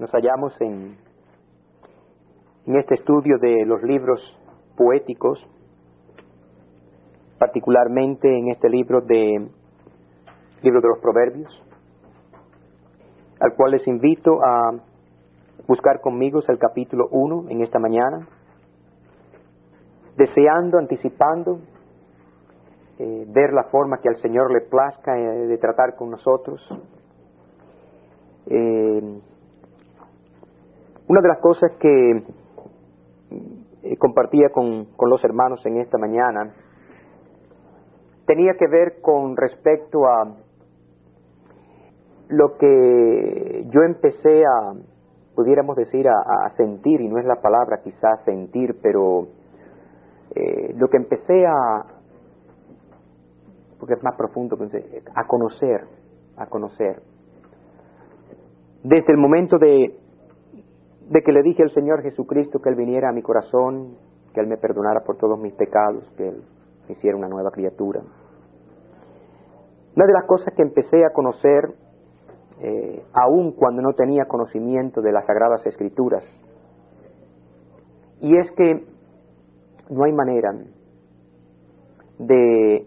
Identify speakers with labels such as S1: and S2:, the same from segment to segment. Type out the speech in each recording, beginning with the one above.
S1: Nos hallamos en este estudio de los libros poéticos, particularmente en este libro de los Proverbios, al cual les invito a buscar conmigo el capítulo 1 en esta mañana, deseando, anticipando, ver la forma que al Señor le plazca de tratar con nosotros. Una de las cosas que compartía con los hermanos en esta mañana tenía que ver con respecto a lo que yo empecé pudiéramos decir, a sentir, y no es la palabra quizás sentir, pero lo que empecé porque es más profundo, a conocer. Desde el momento de que le dije al Señor Jesucristo que Él viniera a mi corazón, que Él me perdonara por todos mis pecados, que Él me hiciera una nueva criatura. Una de las cosas que empecé a conocer, aun cuando no tenía conocimiento de las Sagradas Escrituras, y es que no hay manera de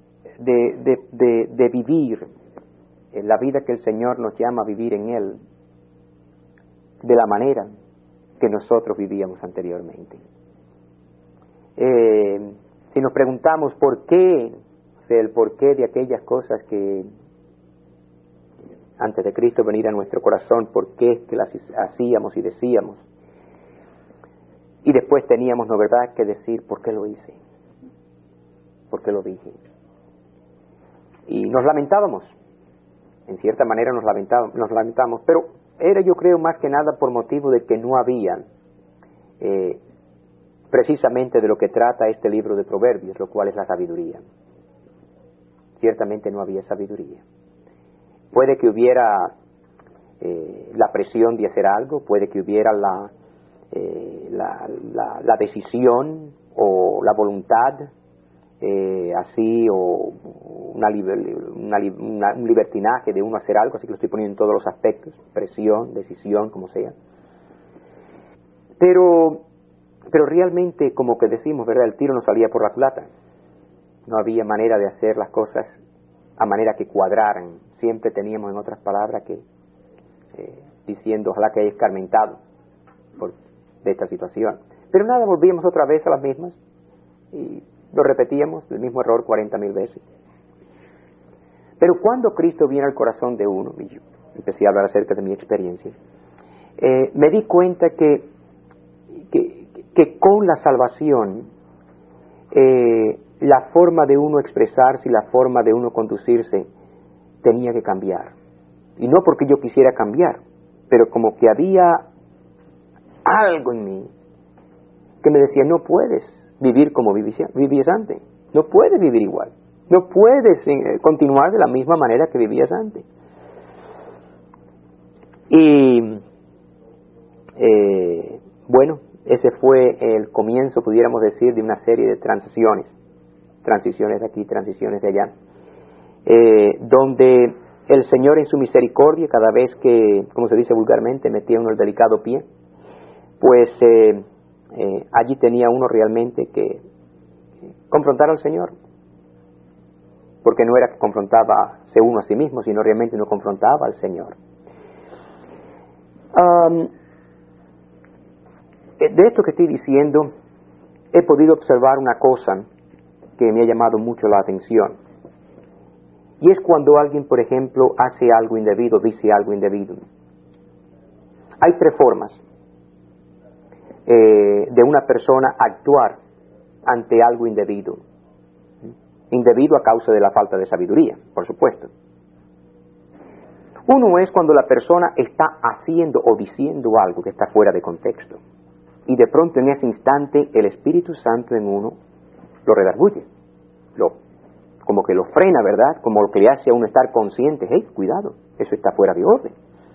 S1: vivir la vida que el Señor nos llama a vivir en Él de la manera que nosotros vivíamos anteriormente. Si nos preguntamos por qué, el porqué de aquellas cosas que antes de Cristo venir a nuestro corazón, por qué que las hacíamos y decíamos, y después teníamos, ¿no verdad?, que decir por qué lo hice, por qué lo dije. Y nos lamentábamos, en cierta manera nos lamentamos, pero era, yo creo, más que nada por motivo de que no había precisamente de lo que trata este libro de Proverbios, lo cual es la sabiduría. Ciertamente no había sabiduría. Puede que hubiera la presión de hacer algo, puede que hubiera la decisión o la voluntad, así, o un libertinaje de uno hacer algo, así que lo estoy poniendo en todos los aspectos, presión, decisión, como sea. Pero realmente, como que decimos, ¿verdad?, el tiro no salía por la culata. No había manera de hacer las cosas a manera que cuadraran. Siempre teníamos, en otras palabras, que diciendo, ojalá que haya escarmentado de esta situación. Pero nada, volvíamos otra vez a las mismas y lo repetíamos, el mismo error 40,000 veces. Pero cuando Cristo viene al corazón de uno, y yo empecé a hablar acerca de mi experiencia, me di cuenta que con la salvación, la forma de uno expresarse y la forma de uno conducirse tenía que cambiar. Y no porque yo quisiera cambiar, pero como que había algo en mí que me decía, no puedes vivir como vivías antes, no puedes vivir igual, no puedes continuar de la misma manera que vivías antes. Y bueno, ese fue el comienzo, pudiéramos decir, de una serie de transiciones de aquí, transiciones de allá, donde el Señor en su misericordia, cada vez que, como se dice vulgarmente, metía uno el delicado pie, pues allí tenía uno realmente que confrontar al Señor, porque no era que confrontaba uno a sí mismo, sino realmente uno confrontaba al Señor. De esto que estoy diciendo, he podido observar una cosa que me ha llamado mucho la atención, y es cuando alguien, por ejemplo, hace algo indebido, dice algo indebido. Hay tres formas de una persona actuar ante algo indebido. Indebido a causa de la falta de sabiduría, por supuesto. Uno es cuando la persona está haciendo o diciendo algo que está fuera de contexto, y de pronto en ese instante el Espíritu Santo en uno lo redarguye, como que lo frena, ¿verdad?, como lo que le hace a uno estar consciente, hey, cuidado, eso está fuera de orden.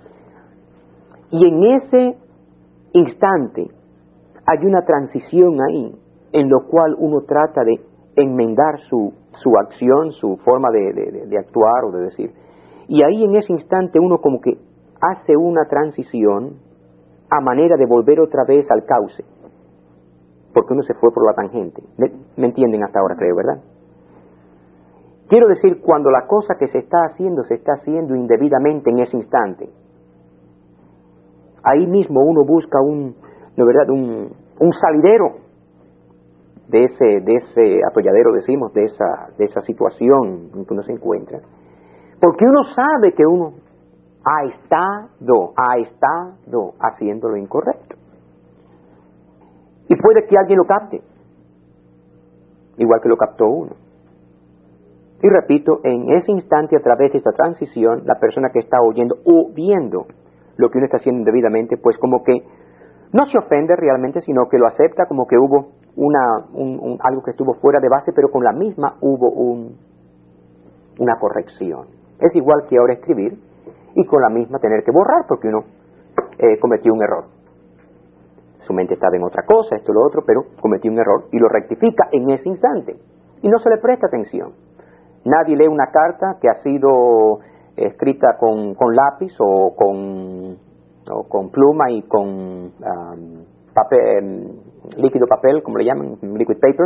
S1: Y en ese instante hay una transición ahí, en lo cual uno trata de enmendar su acción, su forma de actuar o de decir. Y ahí en ese instante uno como que hace una transición a manera de volver otra vez al cauce, porque uno se fue por la tangente. ¿Me entienden hasta ahora, creo, verdad? Quiero decir, cuando la cosa que se está haciendo indebidamente en ese instante, ahí mismo uno busca un salidero de ese atolladero, decimos, de esa situación en que uno se encuentra, porque uno sabe que uno ha estado haciendo lo incorrecto, y puede que alguien lo capte, igual que lo captó uno. Y repito, en ese instante, a través de esta transición, la persona que está oyendo o viendo lo que uno está haciendo indebidamente, pues como que no se ofende realmente, sino que lo acepta como que hubo algo que estuvo fuera de base, pero con la misma hubo una corrección. Es igual que ahora escribir y con la misma tener que borrar porque uno cometió un error. Su mente estaba en otra cosa, esto, lo otro, pero cometió un error y lo rectifica en ese instante y no se le presta atención. Nadie lee una carta que ha sido escrita con lápiz o con pluma y con papel, líquido papel, como le llaman, liquid paper,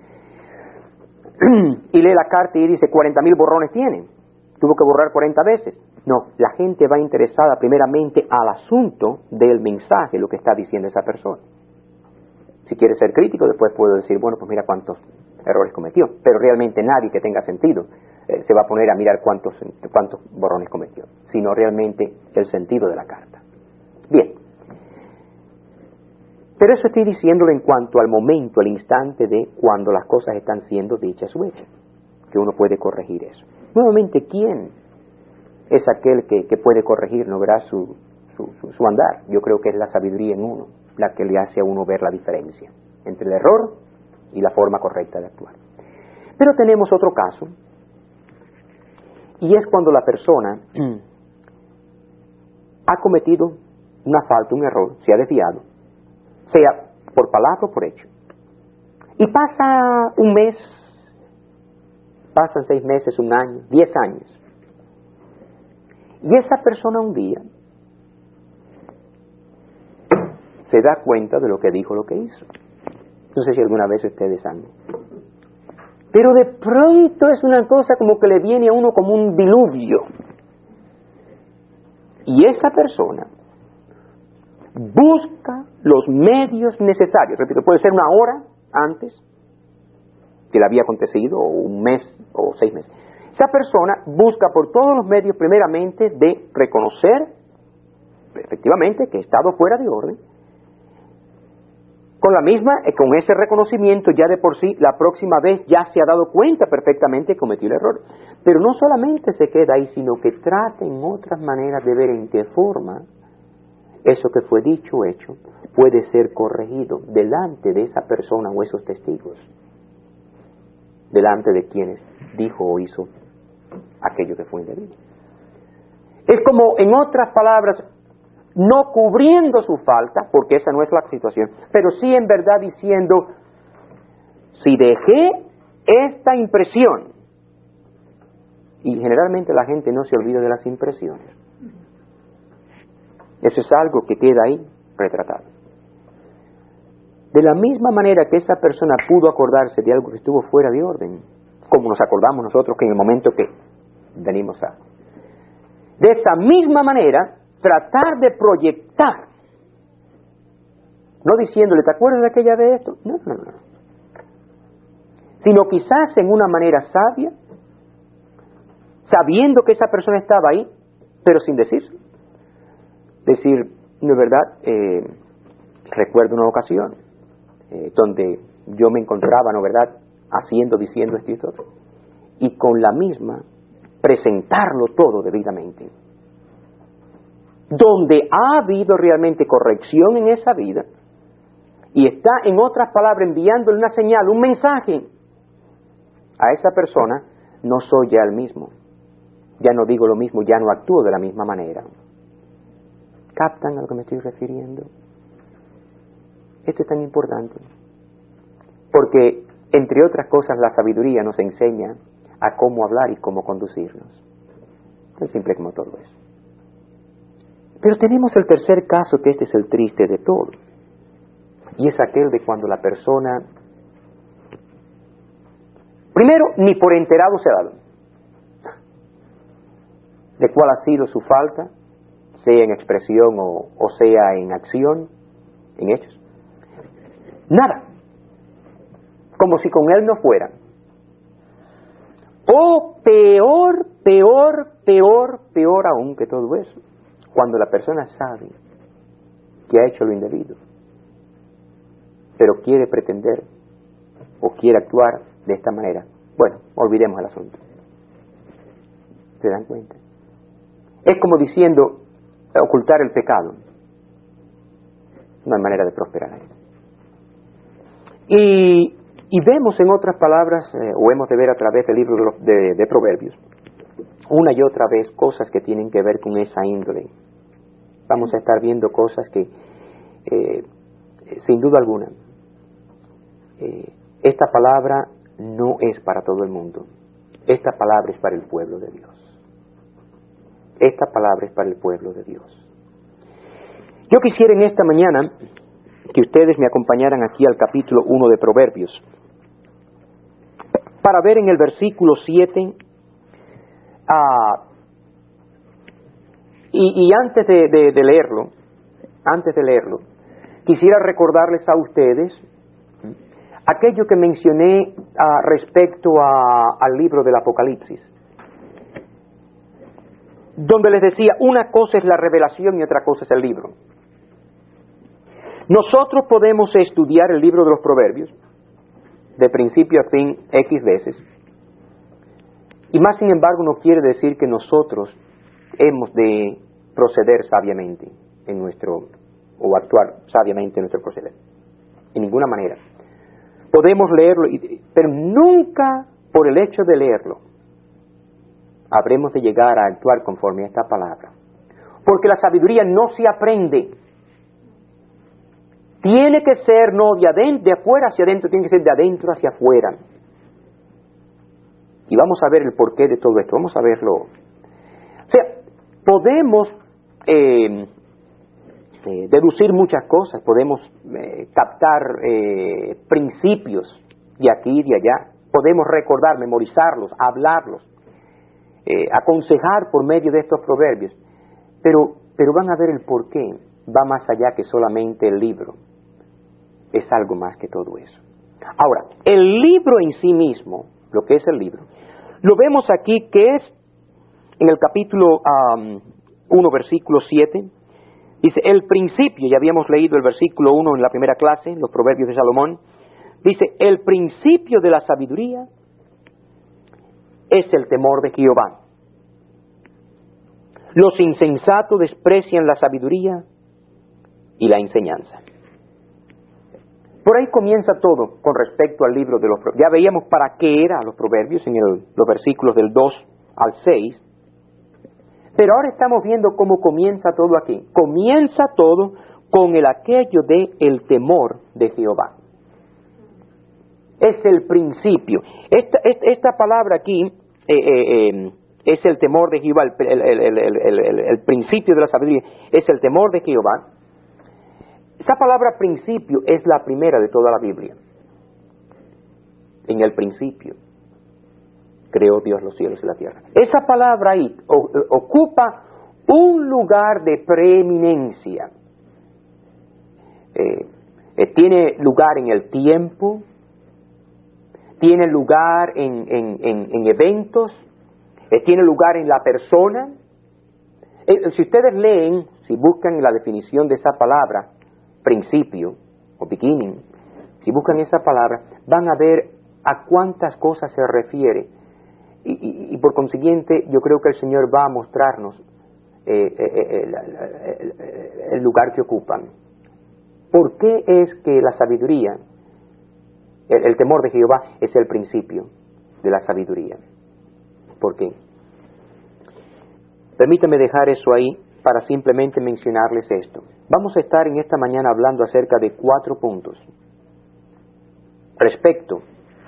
S1: y lee la carta y dice 40,000 borrones tiene, tuvo que borrar 40 veces. No, la gente va interesada primeramente al asunto del mensaje, lo que está diciendo esa persona. Si quiere ser crítico, después puedo decir, bueno, pues mira cuántos errores cometió, pero realmente nadie que tenga sentido se va a poner a mirar cuántos borrones cometió, sino realmente el sentido de la carta. Bien, pero eso estoy diciéndolo en cuanto al momento, al instante de cuando las cosas están siendo dichas o hechas, que uno puede corregir eso. Nuevamente, ¿quién es aquel que puede corregir, no verá su andar? Yo creo que es la sabiduría en uno, la que le hace a uno ver la diferencia entre el error y la forma correcta de actuar. Pero tenemos otro caso, y es cuando la persona ha cometido una falta, un error, se ha desviado, sea por palabra o por hecho. Y pasa un mes, pasan 6 meses, 1 año, 10 años. Y esa persona un día se da cuenta de lo que dijo, lo que hizo. No sé si alguna vez ustedes han. Pero de pronto es una cosa como que le viene a uno como un diluvio. Y esa persona busca los medios necesarios. Repito, puede ser 1 hora antes que le había acontecido, o 1 mes, o 6 meses. Esa persona busca por todos los medios primeramente de reconocer efectivamente que ha estado fuera de orden. Con ese reconocimiento ya de por sí, la próxima vez ya se ha dado cuenta perfectamente que cometió el error. Pero no solamente se queda ahí, sino que trata en otras maneras de ver en qué forma eso que fue dicho o hecho puede ser corregido delante de esa persona o esos testigos, delante de quienes dijo o hizo aquello que fue indebido. Es como, en otras palabras, no cubriendo su falta, porque esa no es la situación, pero sí en verdad diciendo, si dejé esta impresión, y generalmente la gente no se olvida de las impresiones, eso es algo que queda ahí retratado. De la misma manera que esa persona pudo acordarse de algo que estuvo fuera de orden, como nos acordamos nosotros que en el momento que venimos a. De esa misma manera, tratar de proyectar, no diciéndole, ¿te acuerdas de aquella vez esto? No. Sino quizás en una manera sabia, sabiendo que esa persona estaba ahí, pero sin decirlo. Decir, no es verdad, recuerdo una ocasión donde yo me encontraba, no es verdad, diciendo esto y todo, y con la misma presentarlo todo debidamente. Donde ha habido realmente corrección en esa vida, y está, en otras palabras, enviándole una señal, un mensaje a esa persona, no soy ya el mismo, ya no digo lo mismo, ya no actúo de la misma manera. ¿Captan a lo que me estoy refiriendo? Esto es tan importante, porque, entre otras cosas, la sabiduría nos enseña a cómo hablar y cómo conducirnos. Tan simple como todo eso. Pero tenemos el tercer caso, que este es el triste de todo. Y es aquel de cuando la persona, primero, ni por enterado se ha dado de cuál ha sido su falta, sea en expresión o sea en acción, en hechos. Nada. Como si con él no fuera. O peor aún que todo eso, cuando la persona sabe que ha hecho lo indebido, pero quiere pretender o quiere actuar de esta manera. Bueno, olvidemos el asunto. ¿Se dan cuenta? Es como diciendo, ocultar el pecado. No hay manera de prosperar ahí. Y vemos en otras palabras, o hemos de ver a través del libro de Proverbios, una y otra vez cosas que tienen que ver con esa índole. Vamos a estar viendo cosas que, sin duda alguna, esta palabra no es para todo el mundo. Esta palabra es para el pueblo de Dios. Esta palabra es para el pueblo de Dios. Yo quisiera en esta mañana que ustedes me acompañaran aquí al capítulo 1 de Proverbios, para ver en el versículo 7, y antes de leerlo, quisiera recordarles a ustedes aquello que mencioné respecto al libro del Apocalipsis, donde les decía, una cosa es la revelación y otra cosa es el libro. Nosotros podemos estudiar el libro de los Proverbios de principio a fin X veces, y más sin embargo no quiere decir que nosotros hemos de proceder sabiamente o actuar sabiamente en nuestro proceder, en ninguna manera. Podemos leerlo, pero nunca por el hecho de leerlo habremos de llegar a actuar conforme a esta palabra, porque la sabiduría no se aprende. Tiene que ser no de afuera hacia adentro, tiene que ser de adentro hacia afuera. Y vamos a ver el porqué de todo esto, vamos a verlo. O sea, podemos deducir muchas cosas, podemos captar principios de aquí y de allá, podemos recordar, memorizarlos, hablarlos, aconsejar por medio de estos proverbios, pero van a ver el porqué, va más allá que solamente el libro, es algo más que todo eso. Ahora, el libro en sí mismo, lo que es el libro, lo vemos aquí que es en el capítulo 1, versículo 7, dice, el principio, ya habíamos leído el versículo 1 en la primera clase, los proverbios de Salomón, dice, el principio de la sabiduría es el temor de Jehová. Los insensatos desprecian la sabiduría y la enseñanza. Por ahí comienza todo con respecto al libro de los proverbios. Ya veíamos para qué eran los proverbios en los versículos del 2 al 6. Pero ahora estamos viendo cómo comienza todo aquí. Comienza todo con el aquello de el temor de Jehová. Es el principio. Esta palabra aquí es el temor de Jehová, el principio de la sabiduría, es el temor de Jehová. Esa palabra principio es la primera de toda la Biblia. En el principio creó Dios los cielos y la tierra. Esa palabra ahí ocupa un lugar de preeminencia. Tiene lugar en el tiempo, tiene lugar en eventos, tiene lugar en la persona. Si ustedes leen, si buscan la definición de esa palabra, principio o beginning, si buscan esa palabra, van a ver a cuántas cosas se refiere. Y por consiguiente, yo creo que el Señor va a mostrarnos el lugar que ocupan. ¿Por qué es que la sabiduría, el temor de Jehová, es el principio de la sabiduría? ¿Por qué? Permítame dejar eso ahí para simplemente mencionarles esto. Vamos a estar en esta mañana hablando acerca de 4 puntos. Respecto,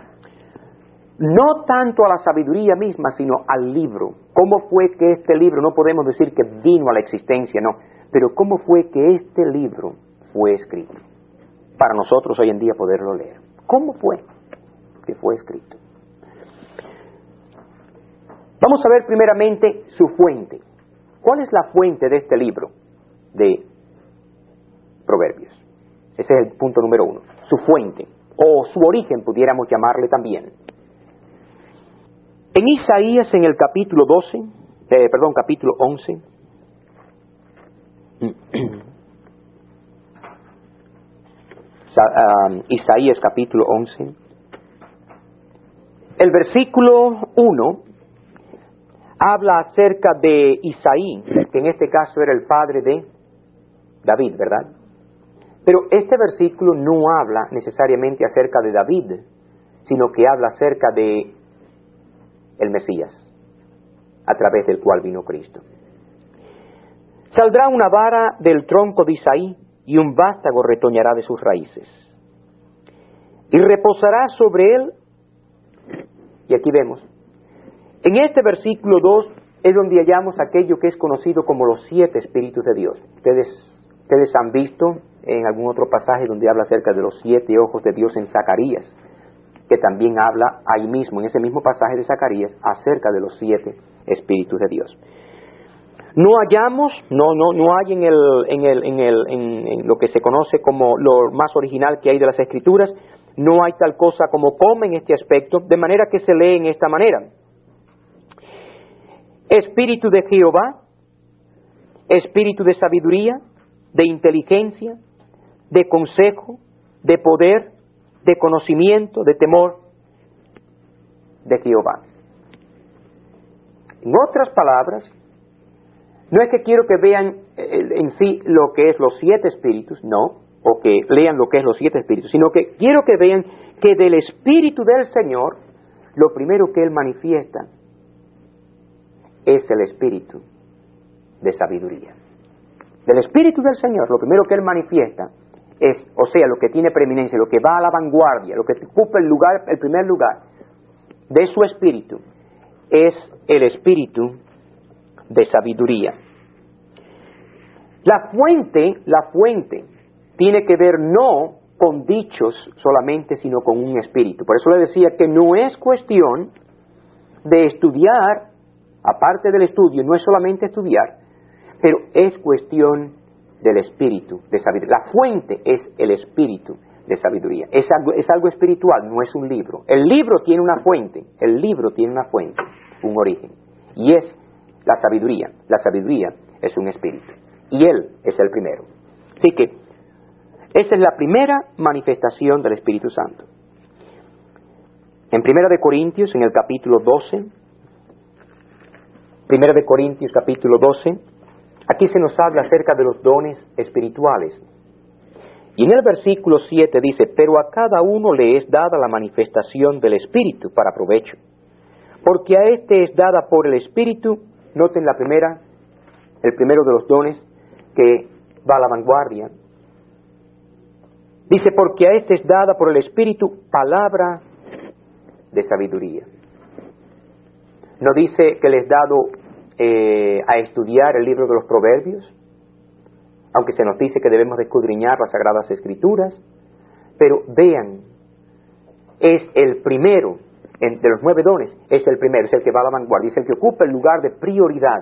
S1: no tanto a la sabiduría misma, sino al libro. ¿Cómo fue que este libro, no podemos decir que vino a la existencia, no, Pero ¿cómo fue que este libro fue escrito? Para nosotros hoy en día poderlo leer. ¿Cómo fue que fue escrito? Vamos a ver primeramente su fuente. ¿Cuál es la fuente de este libro de Proverbios? Ese es el punto número 1. Su fuente, o su origen pudiéramos llamarle también. En Isaías, en el capítulo 11, Isaías capítulo 11, el versículo 1 habla acerca de Isaí, que en este caso era el padre de David, ¿verdad? Pero este versículo no habla necesariamente acerca de David, sino que habla acerca de el Mesías, a través del cual vino Cristo. Saldrá una vara del tronco de Isaí, y un vástago retoñará de sus raíces. Y reposará sobre él, y aquí vemos, en este versículo 2 es donde hallamos aquello que es conocido como los 7 Espíritus de Dios. Ustedes han visto en algún otro pasaje donde habla acerca de los 7 ojos de Dios en Zacarías, que también habla ahí mismo, en ese mismo pasaje de Zacarías, acerca de los 7 Espíritus de Dios. No hallamos, no hay en lo que se conoce como lo más original que hay de las Escrituras, no hay tal cosa como coma en este aspecto, de manera que se lee en esta manera. Espíritu de Jehová, espíritu de sabiduría, de inteligencia, de consejo, de poder, de conocimiento, de temor de Jehová. En otras palabras, no es que quiero que vean en sí lo que es los 7 espíritus, no, o que lean lo que es los 7 espíritus, sino que quiero que vean que del Espíritu del Señor, lo primero que Él manifiesta es el espíritu de sabiduría. Del Espíritu del Señor, lo primero que Él manifiesta es, o sea, lo que tiene preeminencia, lo que va a la vanguardia, lo que ocupa el primer lugar de su espíritu, es el espíritu de sabiduría. La fuente tiene que ver no con dichos solamente, sino con un espíritu. Por eso le decía que no es cuestión de estudiar, aparte del estudio, no es solamente estudiar, pero es cuestión del espíritu de sabiduría. La fuente es el espíritu de sabiduría. Es algo espiritual, no es un libro. El libro tiene una fuente, un origen, y es la sabiduría. La sabiduría es un espíritu, y Él es el primero. Así que esa es la primera manifestación del Espíritu Santo. En 1 de Corintios, en el capítulo 12, 1 de Corintios capítulo 12, aquí se nos habla acerca de los dones espirituales. Y en el versículo 7 dice, pero a cada uno le es dada la manifestación del Espíritu para provecho. Porque a este es dada por el Espíritu, noten el primero de los dones que va a la vanguardia. Dice, porque a este es dada por el Espíritu palabra de sabiduría. No dice que les es dado a estudiar el libro de los Proverbios, aunque se nos dice que debemos de escudriñar las Sagradas Escrituras, pero vean, es el primero, de los 9 dones, es el primero, es el que va a la vanguardia, es el que ocupa el lugar de prioridad.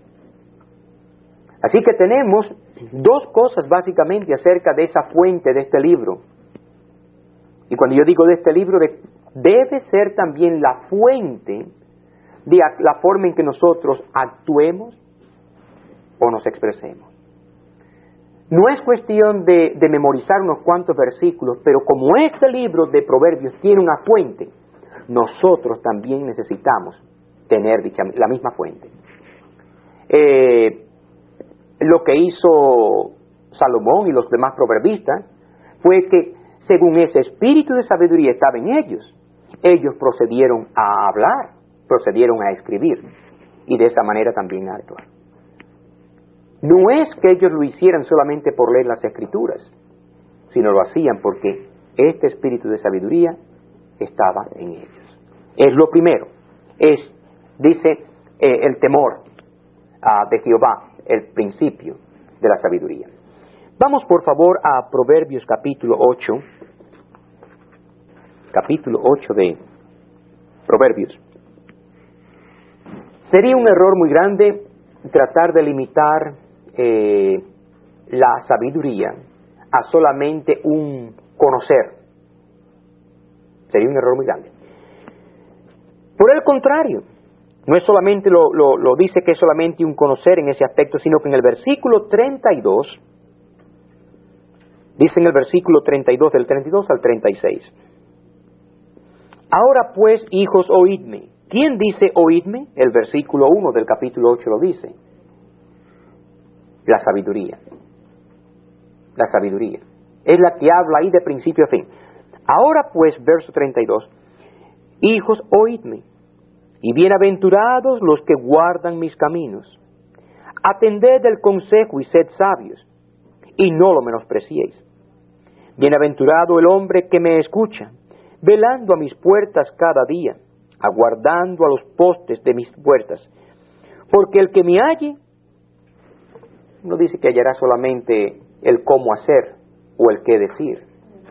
S1: Así que tenemos 2 cosas básicamente acerca de esa fuente de este libro. Y cuando yo digo de este libro, debe ser también la fuente de la forma en que nosotros actuemos o nos expresemos. No es cuestión de memorizar unos cuantos versículos, pero como este libro de Proverbios tiene una fuente, nosotros también necesitamos tener la misma fuente. Lo que hizo Salomón y los demás proverbistas fue que, según ese espíritu de sabiduría estaba en ellos procedieron a hablar, procedieron a escribir, y de esa manera también a actuar. No es que ellos lo hicieran solamente por leer las Escrituras, sino lo hacían porque este espíritu de sabiduría estaba en ellos. Es lo primero. Dice el temor de Jehová, el principio de la sabiduría. Vamos por favor a Proverbios capítulo 8. Capítulo 8 de Proverbios. Sería un error muy grande tratar de limitar la sabiduría a solamente un conocer. Sería un error muy grande. Por el contrario, no es solamente lo dice que es solamente un conocer en ese aspecto, sino que en el versículo 32, dice en el versículo 32, del 32 al 36. Ahora pues, hijos, oídme. ¿Quién dice oídme? El versículo 1 del capítulo 8 lo dice. La sabiduría. La sabiduría. Es la que habla ahí de principio a fin. Ahora pues, verso 32. Hijos, oídme. Y bienaventurados los que guardan mis caminos. Atended el consejo y sed sabios, y no lo menospreciéis. Bienaventurado el hombre que me escucha, velando a mis puertas cada día, aguardando a los postes de mis puertas. Porque el que me halle, no dice que hallará solamente el cómo hacer o el qué decir.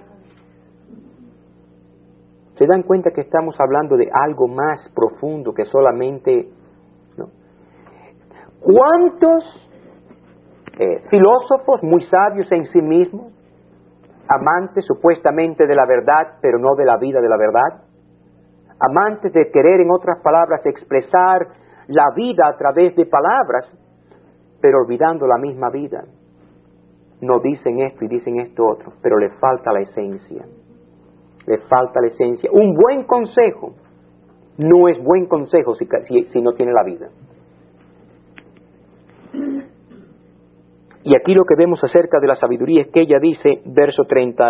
S1: ¿Se dan cuenta que estamos hablando de algo más profundo que solamente, ¿no? ¿Cuántos filósofos muy sabios en sí mismos, amantes supuestamente de la verdad, pero no de la vida de la verdad, amantes de querer, en otras palabras, expresar la vida a través de palabras, pero olvidando la misma vida? No dicen esto y dicen esto otro, pero le falta la esencia. Le falta la esencia. Un buen consejo no es buen consejo si no tiene la vida. Y aquí lo que vemos acerca de la sabiduría es que ella dice, verso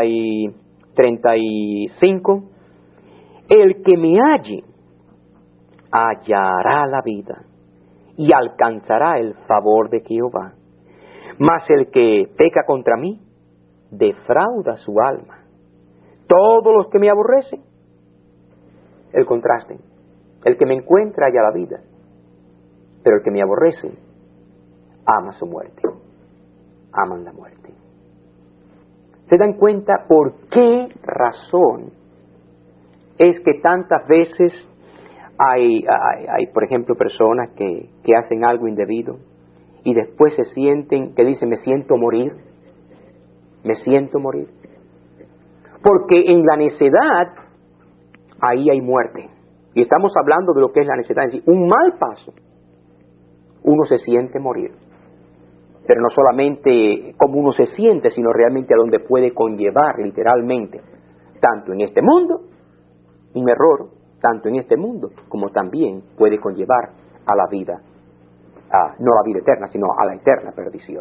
S1: 35, el que me halle hallará la vida y alcanzará el favor de Jehová. Mas el que peca contra mí defrauda su alma. Todos los que me aborrecen, el contraste. El que me encuentra halla la vida, pero el que me aborrece ama su muerte. Aman la muerte. ¿Se dan cuenta por qué razón es que tantas veces hay por ejemplo, personas que hacen algo indebido y después se sienten, que dicen, me siento morir? Me siento morir. Porque en la necedad, ahí hay muerte. Y estamos hablando de lo que es la necedad. Es decir, un mal paso, uno se siente morir. Pero no solamente como uno se siente, sino realmente a donde puede conllevar literalmente, tanto en este mundo, un error, tanto en este mundo, como también puede conllevar a la vida, no a la vida eterna, sino a la eterna perdición.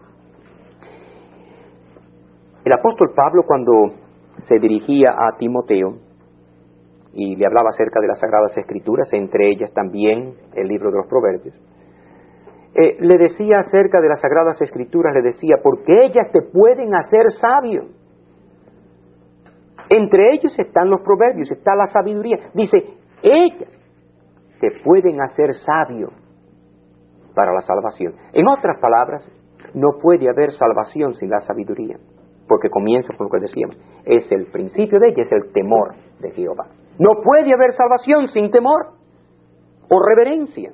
S1: El apóstol Pablo, cuando se dirigía a Timoteo y le hablaba acerca de las Sagradas Escrituras, entre ellas también el libro de los Proverbios, le decía acerca de las Sagradas Escrituras, le decía, porque ellas te pueden hacer sabio. Entre ellos están los Proverbios, está la sabiduría. Dice, ellas te pueden hacer sabio para la salvación. En otras palabras, no puede haber salvación sin la sabiduría. Porque comienza con lo que decíamos, es el principio de ella, es el temor de Jehová. No puede haber salvación sin temor o reverencia.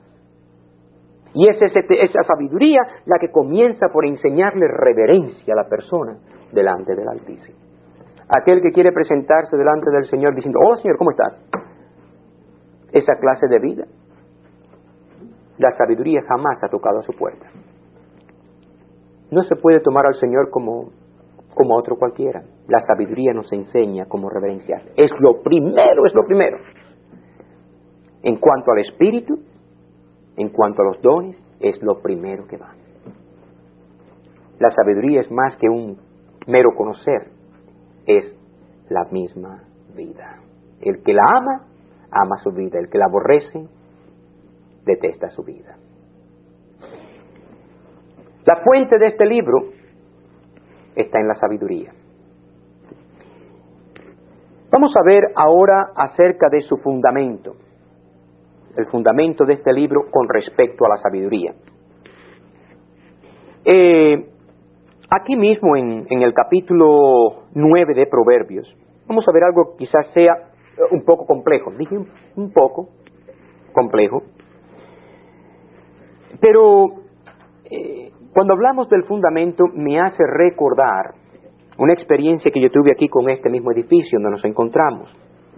S1: Y es esa sabiduría la que comienza por enseñarle reverencia a la persona delante del Altísimo. Aquel que quiere presentarse delante del Señor diciendo, oh Señor, ¿cómo estás? Esa clase de vida, la sabiduría jamás ha tocado a su puerta. No se puede tomar al Señor como otro cualquiera. La sabiduría nos enseña cómo reverenciar. Es lo primero, es lo primero. En cuanto al Espíritu, en cuanto a los dones, es lo primero que va. La sabiduría es más que un mero conocer, es la misma vida. El que la ama, ama su vida. El que la aborrece, detesta su vida. La fuente de este libro está en la sabiduría. Vamos a ver ahora acerca de su fundamento, el fundamento de este libro con respecto a la sabiduría. Aquí mismo en el capítulo 9 de Proverbios, vamos a ver algo que quizás sea un poco complejo. Dije un poco complejo. Pero cuando hablamos del fundamento me hace recordar una experiencia que yo tuve aquí con este mismo edificio donde nos encontramos.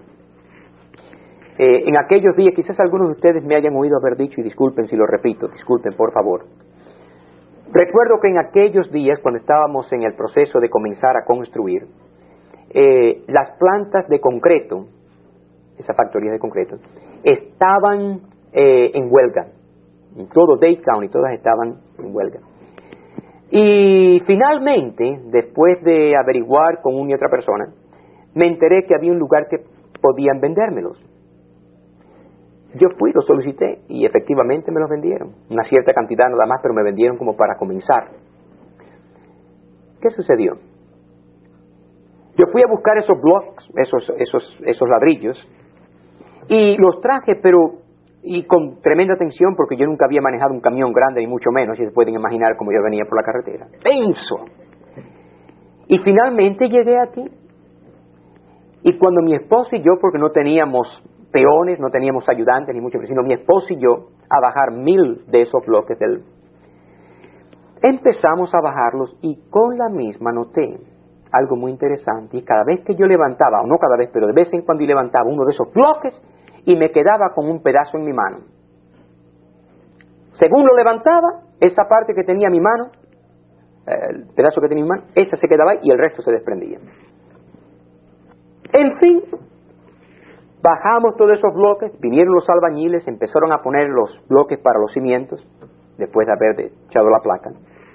S1: En aquellos días, quizás algunos de ustedes me hayan oído haber dicho, y disculpen si lo repito, disculpen por favor. Recuerdo que en aquellos días, cuando estábamos en el proceso de comenzar a construir, las plantas de concreto, esas factorías de concreto, estaban en huelga. En todo Dade County, todas estaban en huelga. Y finalmente, después de averiguar con una y otra persona, me enteré que había un lugar que podían vendérmelos. Yo fui, lo solicité y efectivamente me los vendieron. Una cierta cantidad nada más, pero me vendieron como para comenzar. ¿Qué sucedió? Yo fui a buscar esos blocks, esos ladrillos, y los traje, y con tremenda tensión, porque yo nunca había manejado un camión grande, ni mucho menos, y se pueden imaginar cómo yo venía por la carretera. ¡Tenso! Y finalmente llegué aquí. Y cuando mi esposo y yo, porque no teníamos peones, no teníamos ayudantes, ni mucho menos, sino mi esposo y yo, a bajar 1000 de esos bloques empezamos a bajarlos, y con la misma noté algo muy interesante, y cada vez que yo levantaba, o no cada vez, pero de vez en cuando levantaba uno de esos bloques, y me quedaba con un pedazo en mi mano. Según lo levantaba, esa parte que tenía mi mano, el pedazo que tenía mi mano, esa se quedaba ahí y el resto se desprendía. En fin, bajamos todos esos bloques, vinieron los albañiles, empezaron a poner los bloques para los cimientos, después de haber echado la placa.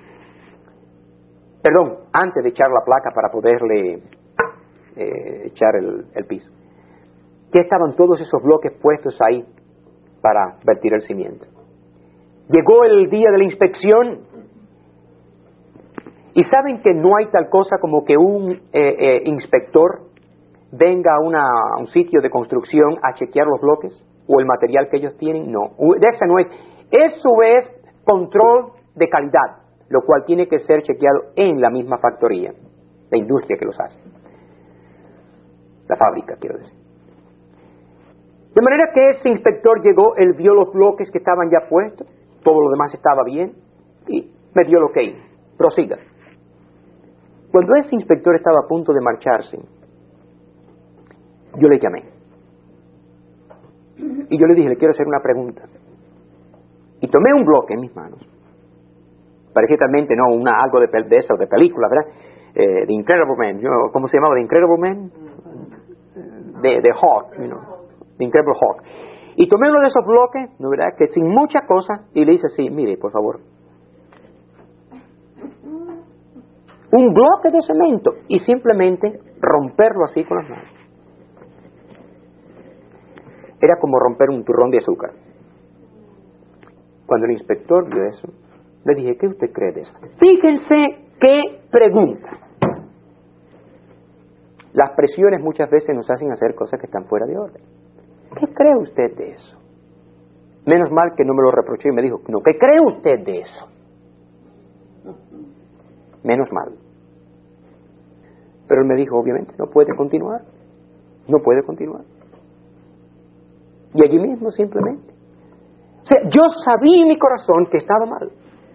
S1: Perdón, antes de echar la placa para poderle echar el piso. Ya estaban todos esos bloques puestos ahí para vertir el cimiento. Llegó el día de la inspección, y saben que no hay tal cosa como que un inspector venga a un sitio de construcción a chequear los bloques o el material que ellos tienen. No, esa no es. Eso es control de calidad, lo cual tiene que ser chequeado en la misma factoría, la industria que los hace, la fábrica, quiero decir. De manera que ese inspector llegó, él vio los bloques que estaban ya puestos, todo lo demás estaba bien, y me dio el ok, prosiga. Cuando ese inspector estaba a punto de marcharse, yo le llamé. Y yo le dije, le quiero hacer una pregunta. Y tomé un bloque en mis manos. Parecía talmente, no, algo de película, ¿verdad? The Incredible Man, ¿cómo se llamaba? The Incredible Man? The Hawk, The Incredible Hawk. Y tomé uno de esos bloques, ¿no, verdad? Que sin muchas cosas, y le hice así, mire, por favor. Un bloque de cemento, y simplemente romperlo así con las manos. Era como romper un turrón de azúcar. Cuando el inspector vio eso, le dije, ¿qué usted cree de eso? Fíjense qué pregunta. Las presiones muchas veces nos hacen hacer cosas que están fuera de orden. ¿Qué cree usted de eso? Menos mal que no me lo reprochó y me dijo, no, ¿qué cree usted de eso? Menos mal. Pero él me dijo, obviamente, no puede continuar. No puede continuar. Y allí mismo simplemente. O sea, yo sabía en mi corazón que estaba mal.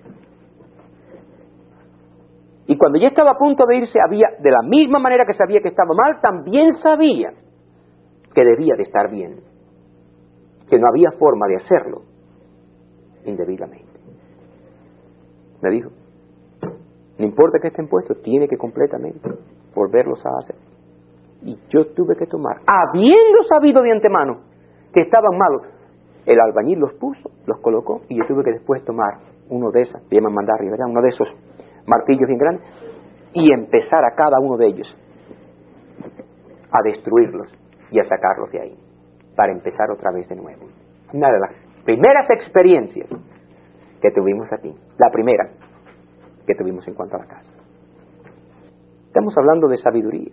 S1: Y cuando ya estaba a punto de irse, de la misma manera que sabía que estaba mal, también sabía que debía de estar bien. Que no había forma de hacerlo indebidamente. Me dijo, no importa que estén puestos, tiene que completamente volverlos a hacer. Y yo tuve que tomar, habiendo sabido de antemano que estaban malos, el albañil los puso, los colocó, y yo tuve que después tomar uno de esas, llaman mandarri, ¿verdad? Uno de esos martillos bien grandes, y empezar a cada uno de ellos a destruirlos y a sacarlos de ahí, para empezar otra vez de nuevo. Una de las primeras experiencias que tuvimos aquí, la primera que tuvimos en cuanto a la casa. Estamos hablando de sabiduría.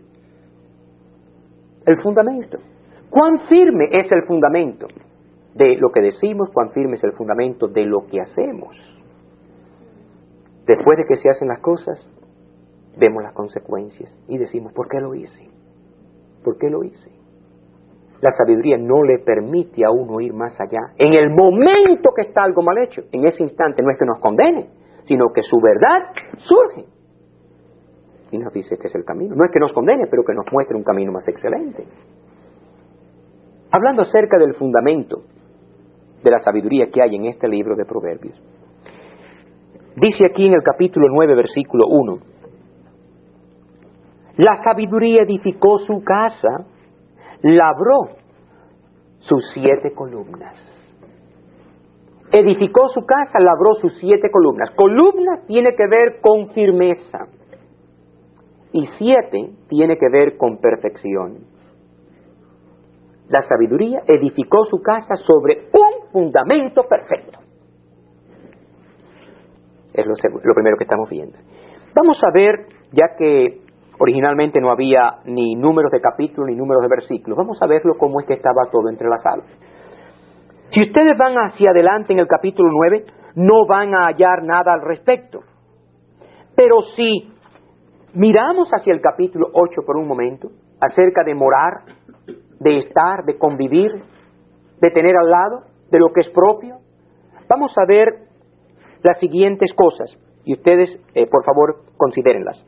S1: El fundamento. ¿Cuán firme es el fundamento de lo que decimos? ¿Cuán firme es el fundamento de lo que hacemos? después de que se hacen las cosas, vemos las consecuencias y decimos, ¿por qué lo hice? ¿Por qué lo hice? La sabiduría no le permite a uno ir más allá. En el momento que está algo mal hecho, en ese instante no es que nos condene, sino que su verdad surge. Y nos dice, este es el camino. No es que nos condene, pero que nos muestre un camino más excelente. Hablando acerca del fundamento de la sabiduría que hay en este libro de Proverbios, dice aquí en el capítulo 9, versículo 1, la sabiduría edificó su casa, labró sus 7 columnas. Edificó su casa, labró sus 7 columnas. Columna tiene que ver con firmeza. Y 7 tiene que ver con perfección. La sabiduría edificó su casa sobre un fundamento perfecto. Es lo primero que estamos viendo. Vamos a ver, ya que originalmente no había ni números de capítulos ni números de versículos, vamos a verlo cómo es que estaba todo entrelazado. Si ustedes van hacia adelante en el capítulo 9, no van a hallar nada al respecto. Pero si miramos hacia el capítulo 8 por un momento, acerca de morar, de estar, de convivir, de tener al lado, de lo que es propio, vamos a ver las siguientes cosas, y ustedes, por favor, considérenlas.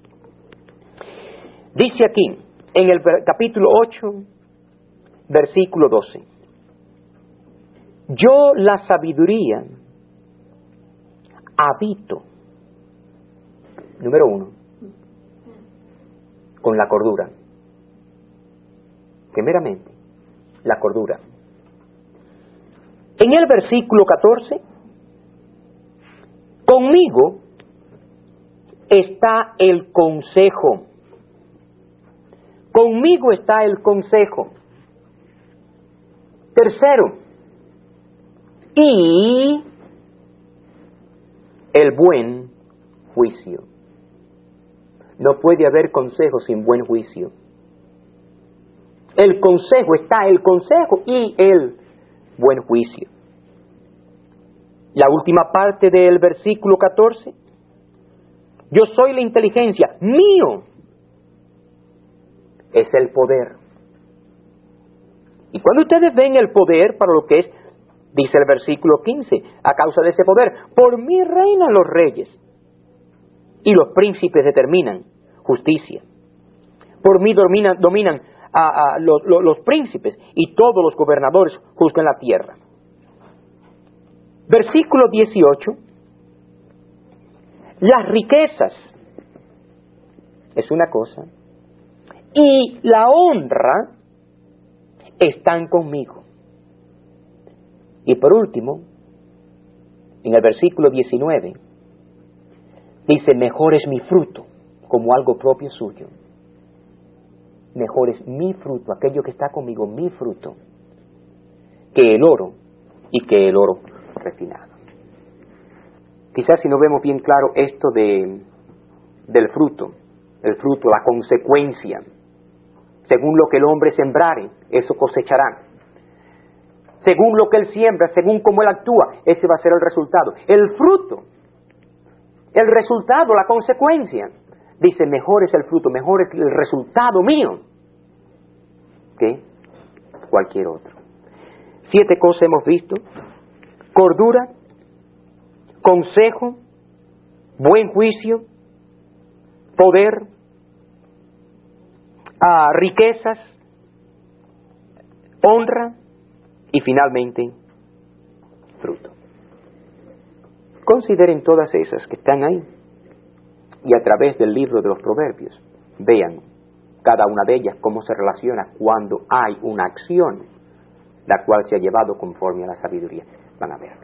S1: Dice aquí, en el capítulo 8, versículo 12, yo la sabiduría habito, número 1, con la cordura. Primeramente, la cordura. En el versículo 14, conmigo está el consejo. Conmigo está el consejo. Tercero, y el buen juicio. No puede haber consejo sin buen juicio. El consejo está, el consejo y el buen juicio. La última parte del versículo 14. Yo soy la inteligencia, mío es el poder. Y cuando ustedes ven el poder para lo que es, dice el versículo 15, a causa de ese poder, por mí reinan los reyes y los príncipes determinan justicia. Por mí dominan los príncipes y todos los gobernadores juzgan la tierra. Versículo 18. Las riquezas es una cosa y la honra están conmigo. Y por último, en el versículo 19, dice, mejor es mi fruto como algo propio suyo. Mejor es mi fruto, aquello que está conmigo, mi fruto, que el oro y que el oro refinado. Quizás si no vemos bien claro esto del fruto, el fruto, la consecuencia, según lo que el hombre sembrare, eso cosechará. Según lo que él siembra, según cómo él actúa, ese va a ser el resultado. El fruto, el resultado, la consecuencia. Dice, mejor es el fruto, mejor es el resultado mío que cualquier otro. 7 cosas hemos visto: cordura, consejo, buen juicio, poder, riquezas, honra y finalmente fruto. Consideren todas esas que están ahí y a través del libro de los Proverbios vean cada una de ellas cómo se relaciona cuando hay una acción la cual se ha llevado conforme a la sabiduría. Van a verlo.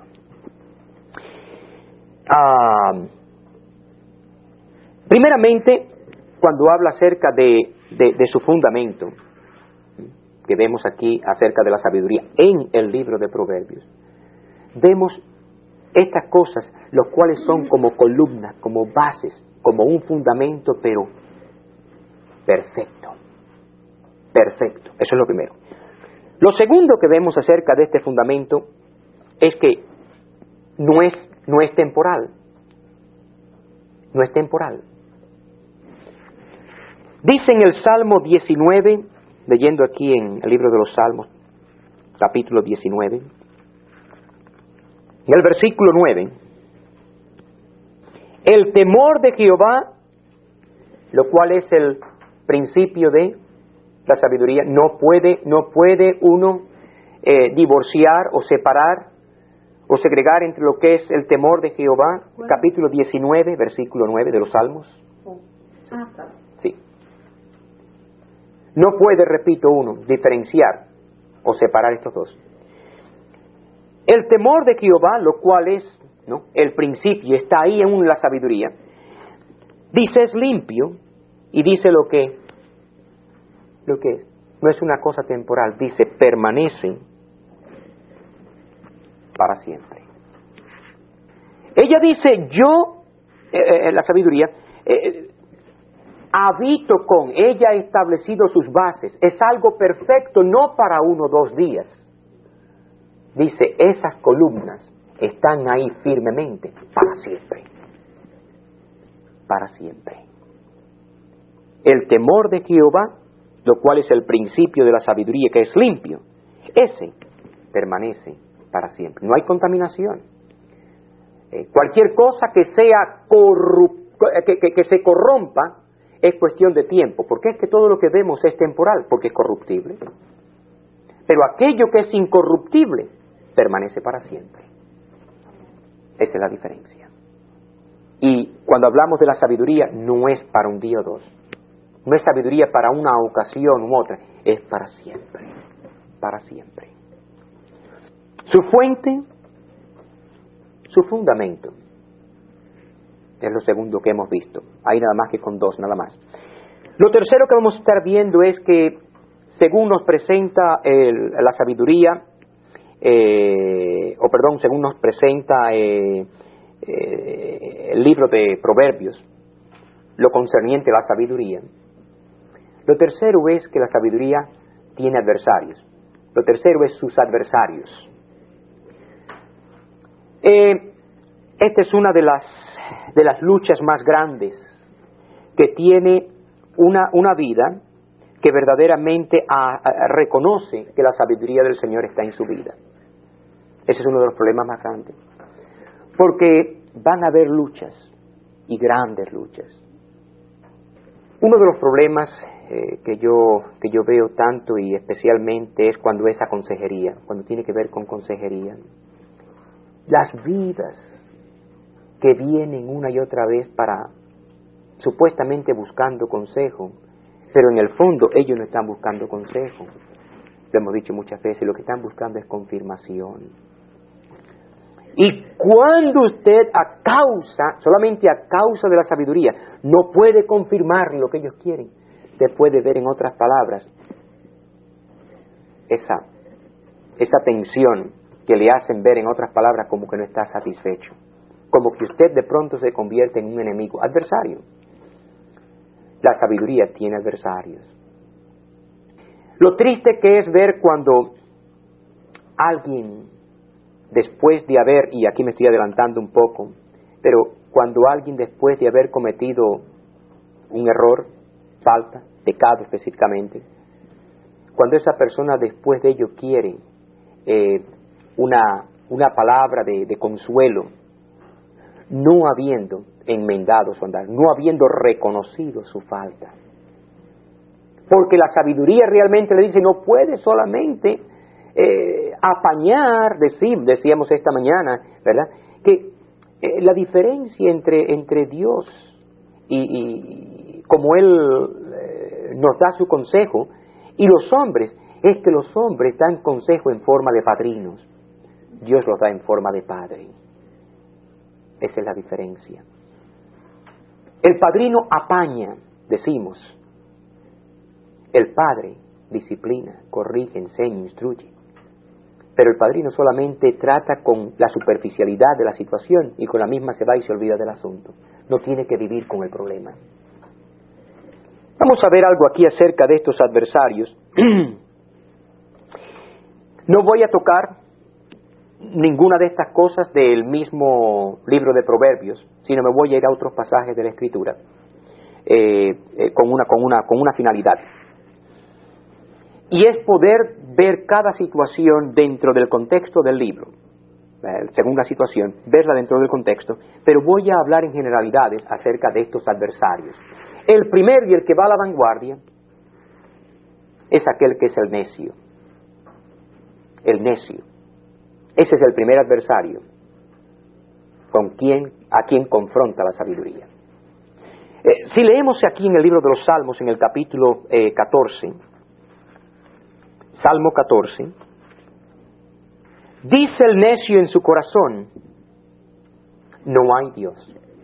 S1: Primeramente, cuando habla acerca de su fundamento, que vemos aquí acerca de la sabiduría en el libro de Proverbios, vemos estas cosas, los cuales son como columnas, como bases, como un fundamento, pero perfecto. Perfecto. Eso es lo primero. Lo segundo que vemos acerca de este fundamento es que no es temporal. no es temporal. Dice en el Salmo 19, leyendo aquí en el libro de los Salmos, capítulo 19, en el versículo 9, el temor de Jehová, lo cual es el principio de la sabiduría, no puede uno divorciar o separar o segregar entre lo que es el temor de Jehová, capítulo 19, versículo 9 de los Salmos. Sí. No puede, repito, uno diferenciar o separar estos dos. El temor de Jehová, lo cual es, ¿no?, el principio, está ahí en la sabiduría. Dice es limpio y dice lo que es. No es una cosa temporal, dice permanece para siempre. Ella dice yo, la sabiduría, habito con, ella ha establecido sus bases, es algo perfecto, no para 1 o 2 días. Dice, esas columnas están ahí firmemente para siempre. Para siempre. El temor de Jehová, lo cual es el principio de la sabiduría, que es limpio, ese permanece para siempre. No hay contaminación. Cualquier cosa que sea que se corrompa es cuestión de tiempo, porque es que todo lo que vemos es temporal, porque es corruptible. Pero aquello que es incorruptible permanece para siempre. Esa es la diferencia. Y cuando hablamos de la sabiduría, no es para un día o dos. No es sabiduría para una ocasión u otra, es para siempre. Para siempre. Su fuente, su fundamento, es lo segundo que hemos visto. Hay nada más que con 2, nada más. Lo tercero que vamos a estar viendo es que, según nos presenta la sabiduría, según nos presenta el libro de Proverbios, lo concerniente a la sabiduría. Lo tercero es que la sabiduría tiene adversarios. Lo tercero es sus adversarios. Esta es una de las luchas más grandes que tiene una vida que verdaderamente reconoce que la sabiduría del Señor está en su vida. Ese es uno de los problemas más grandes. Porque van a haber luchas, y grandes luchas. Uno de los problemas que yo veo tanto y especialmente es cuando es a consejería, cuando tiene que ver con consejería. Las vidas que vienen una y otra vez para supuestamente buscando consejo, pero en el fondo ellos no están buscando consejo. Lo hemos dicho muchas veces, lo que están buscando es confirmación. Y cuando usted solamente a causa de la sabiduría, no puede confirmar lo que ellos quieren, te puede ver en otras palabras esa tensión que le hacen ver en otras palabras como que no está satisfecho, como que usted de pronto se convierte en un enemigo, adversario. La sabiduría tiene adversarios. Lo triste que es ver cuando alguien, después de haber, y aquí me estoy adelantando un poco, pero cuando alguien después de haber cometido un error, falta, pecado específicamente, cuando esa persona después de ello quiere una palabra de consuelo, no habiendo enmendado su andar, no habiendo reconocido su falta. Porque la sabiduría realmente le dice, no puede solamente apañar, decíamos esta mañana, ¿verdad?, que la diferencia entre Dios y como Él nos da su consejo, y los hombres, es que los hombres dan consejo en forma de padrinos, Dios los da en forma de padre. Esa es la diferencia. El padrino apaña, decimos. El padre disciplina, corrige, enseña, instruye. Pero el padrino solamente trata con la superficialidad de la situación y con la misma se va y se olvida del asunto. No tiene que vivir con el problema. Vamos a ver algo aquí acerca de estos adversarios. No voy a tocar ninguna de estas cosas del mismo libro de Proverbios, sino me voy a ir a otros pasajes de la Escritura con una finalidad. Y es poder ver cada situación dentro del contexto del libro. Según la situación, verla dentro del contexto, pero voy a hablar en generalidades acerca de estos adversarios. El primero y el que va a la vanguardia es aquel que es el necio. El necio. Ese es el primer adversario a quien confronta la sabiduría. Si leemos aquí en el libro de los Salmos, en el capítulo 14, Salmo 14, dice el necio en su corazón, no hay Dios.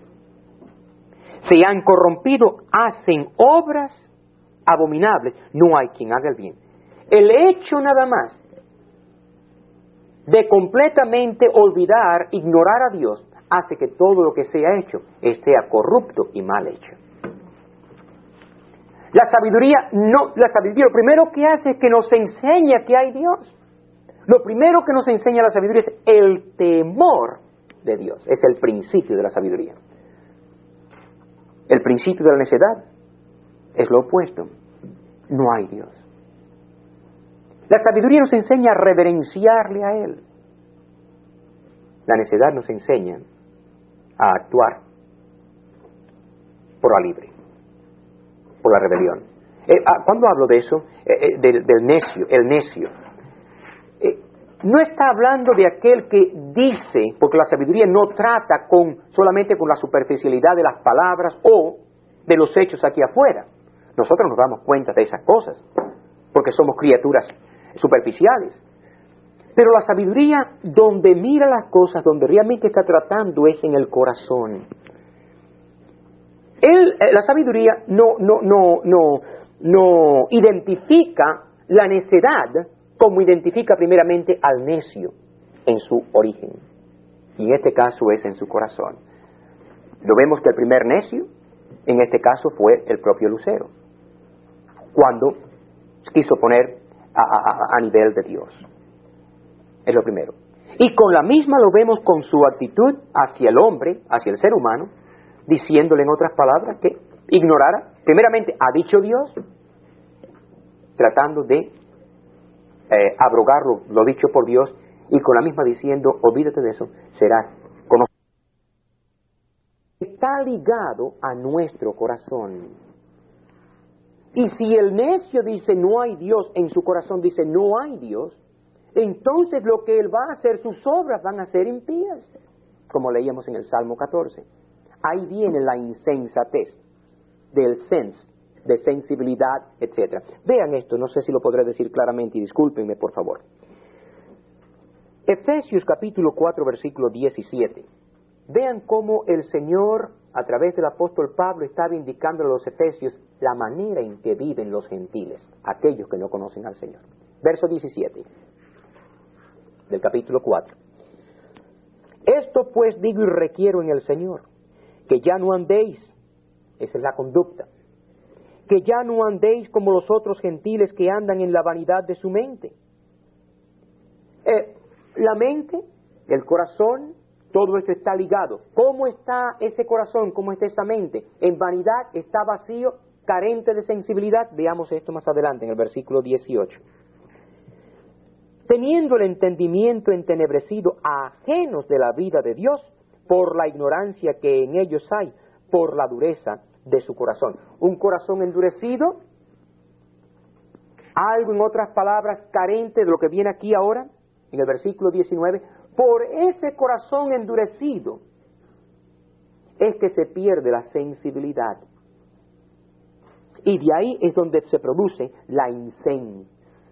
S1: Se han corrompido, hacen obras abominables, no hay quien haga el bien. El hecho nada más de completamente olvidar, ignorar a Dios, hace que todo lo que sea hecho esté corrupto y mal hecho. La sabiduría lo primero que hace es que nos enseña que hay Dios. Lo primero que nos enseña la sabiduría es el temor de Dios. Es el principio de la sabiduría. El principio de la necedad es lo opuesto. No hay Dios. La sabiduría nos enseña a reverenciarle a Él. La necedad nos enseña a actuar por la libre, por la rebelión. Cuando hablo de eso, del necio, el necio, no está hablando de aquel que dice, porque la sabiduría no trata solamente con la superficialidad de las palabras o de los hechos aquí afuera. Nosotros nos damos cuenta de esas cosas, porque somos criaturas superficiales. Pero la sabiduría, donde mira las cosas, donde realmente está tratando, es en el corazón. La sabiduría no identifica la necedad como identifica primeramente al necio en su origen. Y en este caso es en su corazón. Lo vemos que el primer necio, en este caso, fue el propio Lucero, cuando quiso poner a nivel de Dios. Es lo primero. Y con la misma lo vemos con su actitud hacia el hombre, hacia el ser humano, diciéndole en otras palabras que ignorara. Primeramente, ha dicho Dios, tratando de abrogar lo dicho por Dios, y con la misma diciendo, olvídate de eso, serás conocido. Está ligado a nuestro corazón. Y si el necio dice no hay Dios, en su corazón dice no hay Dios, entonces lo que él va a hacer, sus obras van a ser impías, como leíamos en el Salmo 14. Ahí viene la insensatez del de sensibilidad, etc. Vean esto, no sé si lo podré decir claramente y discúlpenme por favor. Efesios capítulo 4 versículo 17. Vean cómo el Señor, a través del apóstol Pablo, estaba indicando a los efesios la manera en que viven los gentiles, aquellos que no conocen al Señor. Verso 17 del capítulo 4. Esto pues digo y requiero en el Señor, que ya no andéis, esa es la conducta, que ya no andéis como los otros gentiles que andan en la vanidad de su mente. La mente, el corazón, todo esto está ligado. ¿Cómo está ese corazón? ¿Cómo está esa mente? En vanidad, está vacío, carente de sensibilidad. Veamos esto más adelante en el versículo 18. Teniendo el entendimiento entenebrecido, ajenos de la vida de Dios, por la ignorancia que en ellos hay, por la dureza de su corazón. Un corazón endurecido, algo en otras palabras carente de lo que viene aquí ahora, en el versículo 19, por ese corazón endurecido es que se pierde la sensibilidad. Y de ahí es donde se produce la insensatez.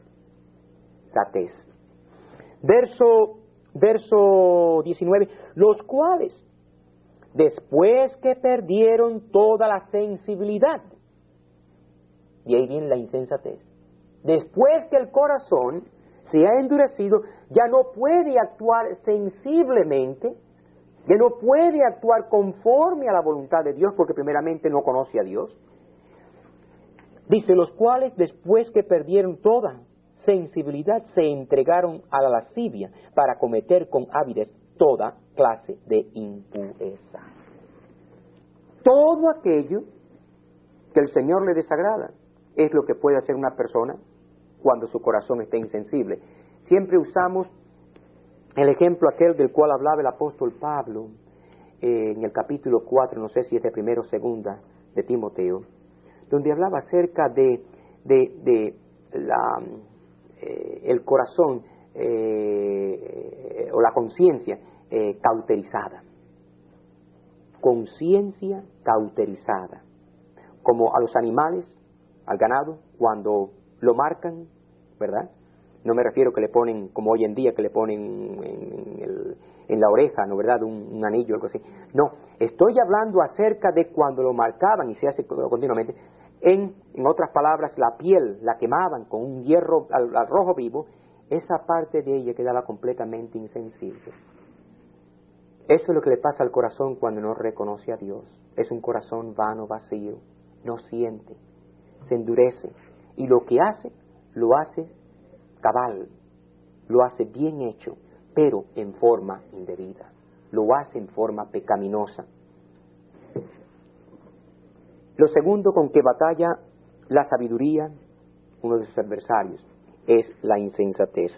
S1: Verso 19, los cuales, después que perdieron toda la sensibilidad, y ahí viene la insensatez, después que el corazón se ha endurecido, ya no puede actuar sensiblemente, ya no puede actuar conforme a la voluntad de Dios, porque primeramente no conoce a Dios. Dice, los cuales después que perdieron toda sensibilidad se entregaron a la lascivia para cometer con avidez toda clase de impureza. Todo aquello que el Señor le desagrada es lo que puede hacer una persona cuando su corazón está insensible. Siempre usamos el ejemplo aquel del cual hablaba el apóstol Pablo en el capítulo 4, no sé si es de primero o segunda de Timoteo, donde hablaba acerca de el corazón o la conciencia cauterizada. Conciencia cauterizada. Como a los animales, al ganado, cuando lo marcan, ¿verdad? No me refiero que le ponen, como hoy en día, que le ponen en la oreja, ¿no, verdad? Un anillo o algo así. No, estoy hablando acerca de cuando lo marcaban, y se hace continuamente, en otras palabras, la piel la quemaban con un hierro al rojo vivo, esa parte de ella quedaba completamente insensible. Eso es lo que le pasa al corazón cuando no reconoce a Dios. Es un corazón vano, vacío, no siente, se endurece, y lo que hace, lo hace cabal, lo hace bien hecho, pero en forma indebida, lo hace en forma pecaminosa. Lo segundo con que batalla la sabiduría, uno de sus adversarios, es la insensatez.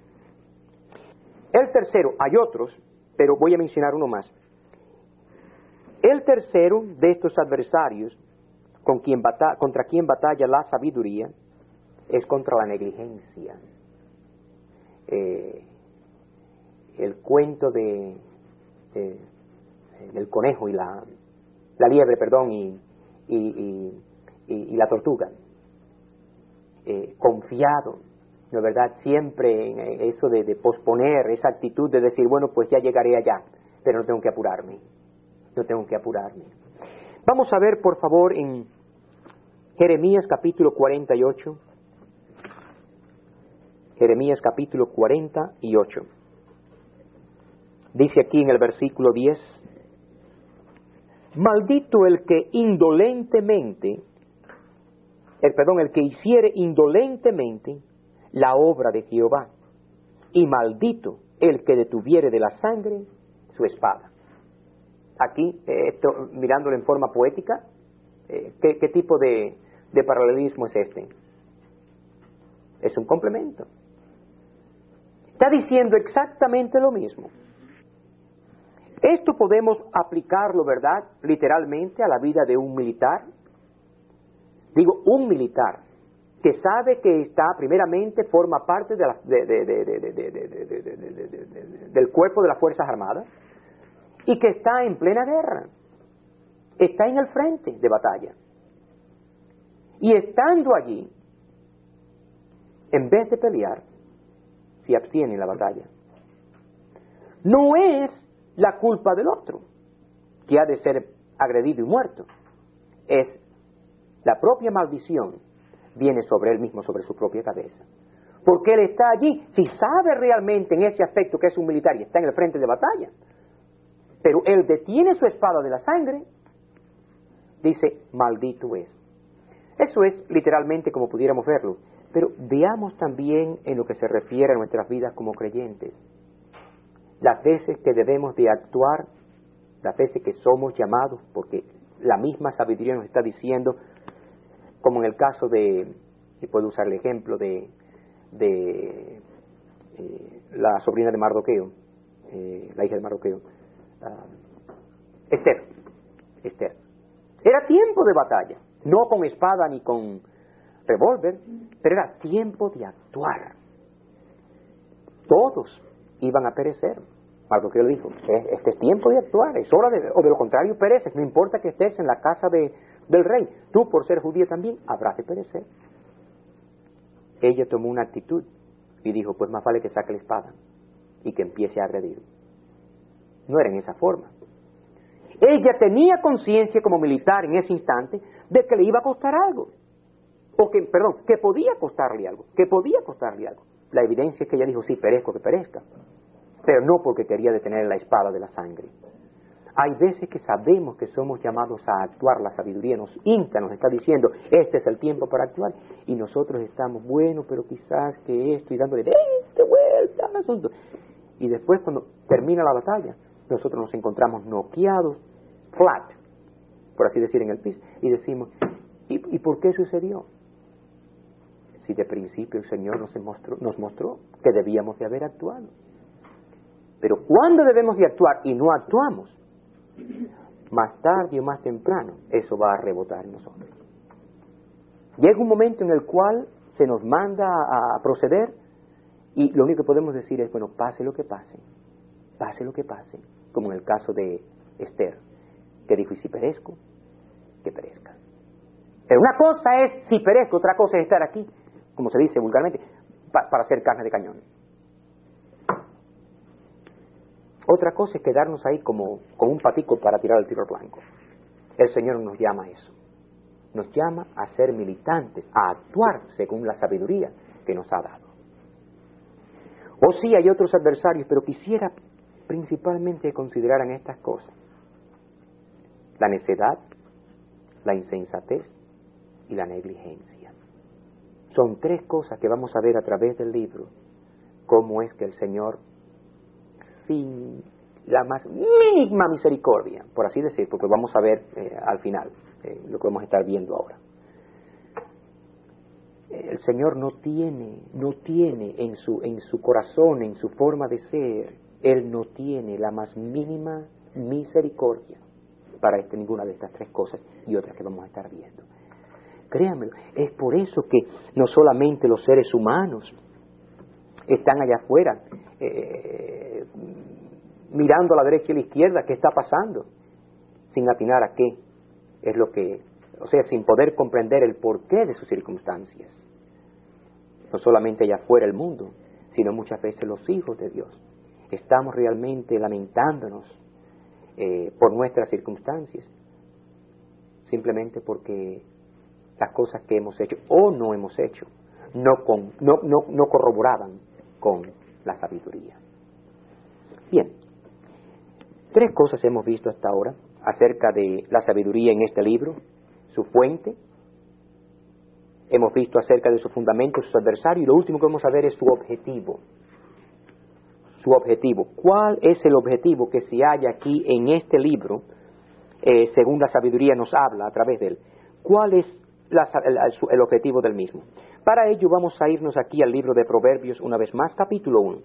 S1: El tercero, hay otros, pero voy a mencionar uno más. El tercero de estos adversarios contra quien batalla la sabiduría es contra la negligencia. El cuento del conejo y la liebre, perdón, y la tortuga. Confiado, ¿no es verdad? Siempre en eso de posponer, esa actitud de decir, bueno, pues ya llegaré allá, pero no tengo que apurarme. Vamos a ver, por favor, en Jeremías capítulo 48. Jeremías capítulo 48. Dice aquí en el versículo 10, maldito el que el que hiciere indolentemente la obra de Jehová, y maldito el que detuviere de la sangre su espada. Aquí, mirándolo en forma poética, ¿qué tipo de paralelismo es este? Es un complemento. Está diciendo exactamente lo mismo. Esto podemos aplicarlo, ¿verdad?, literalmente a la vida de un militar. Digo, un militar que sabe que está, primeramente, forma parte del cuerpo de las Fuerzas Armadas y que está en plena guerra, está en el frente de batalla. Y estando allí, en vez de pelear, se abstiene en la batalla. No es la culpa del otro, que ha de ser agredido y muerto. Es la propia maldición, viene sobre él mismo, sobre su propia cabeza. Porque él está allí, si sabe realmente en ese aspecto que es un militar y está en el frente de batalla, pero él detiene su espada de la sangre, dice, maldito es. Eso es literalmente como pudiéramos verlo. Pero veamos también en lo que se refiere a nuestras vidas como creyentes. Las veces que debemos de actuar, las veces que somos llamados, porque la misma sabiduría nos está diciendo, como en el caso y puedo usar el ejemplo de la sobrina de Mardoqueo, la hija de Mardoqueo, Esther. Era tiempo de batalla, no con espada ni con revólver, pero era tiempo de actuar. Todos iban a perecer. Mardoqueo le dijo, este es tiempo de actuar, es hora o de lo contrario pereces, no importa que estés en la casa del rey, tú por ser judía también habrás de perecer. Ella tomó una actitud y dijo, pues más vale que saque la espada y que empiece a agredir. No era en esa forma. Ella tenía conciencia como militar en ese instante de que le iba a costar algo. Que podía costarle algo. La evidencia es que ella dijo, sí, perezco, que perezca. Pero no porque quería detener la espada de la sangre. Hay veces que sabemos que somos llamados a actuar, la sabiduría nos insta, nos está diciendo, este es el tiempo para actuar, y nosotros estamos, bueno, pero quizás que esto, y dándole 20 vueltas al asunto. Y después, cuando termina la batalla, nosotros nos encontramos noqueados, flat, por así decir, en el piso, y decimos, ¿y por qué sucedió? Si de principio el Señor nos mostró que debíamos de haber actuado. Pero ¿cuándo debemos de actuar y no actuamos? Más tarde o más temprano, eso va a rebotar en nosotros. Llega un momento en el cual se nos manda a proceder y lo único que podemos decir es, bueno, pase lo que pase, como en el caso de Esther, que dijo, y si perezco, que perezca. Pero una cosa es si perezco, otra cosa es estar aquí, como se dice vulgarmente, para hacer carne de cañón. Otra cosa es quedarnos ahí como un patico para tirar el tiro al blanco. El Señor nos llama a eso. Nos llama a ser militantes, a actuar según la sabiduría que nos ha dado. O sí, hay otros adversarios, pero quisiera principalmente que consideraran estas cosas. La necedad, la insensatez y la negligencia. Son tres cosas que vamos a ver a través del libro, cómo es que el Señor, sin la más mínima misericordia, por así decir, porque vamos a ver al final lo que vamos a estar viendo ahora. El Señor no tiene en su corazón, en su forma de ser, Él no tiene la más mínima misericordia para ninguna de estas tres cosas y otras que vamos a estar viendo. Créanmelo, es por eso que no solamente los seres humanos están allá afuera, mirando a la derecha y a la izquierda, ¿qué está pasando? Sin atinar a qué es lo que, o sea, sin poder comprender el porqué de sus circunstancias. No solamente allá afuera el mundo, sino muchas veces los hijos de Dios. Estamos realmente lamentándonos por nuestras circunstancias, simplemente porque las cosas que hemos hecho o no hemos hecho no corroboraban con la sabiduría. Bien, tres cosas hemos visto hasta ahora acerca de la sabiduría en este libro: su fuente, hemos visto acerca de su fundamento, sus adversarios, y lo último que vamos a ver es su objetivo. Su objetivo. ¿Cuál es el objetivo que se halla aquí en este libro, según la sabiduría nos habla a través de él? ¿Cuál es el objetivo del mismo? Para ello vamos a irnos aquí al libro de Proverbios una vez más, capítulo 1.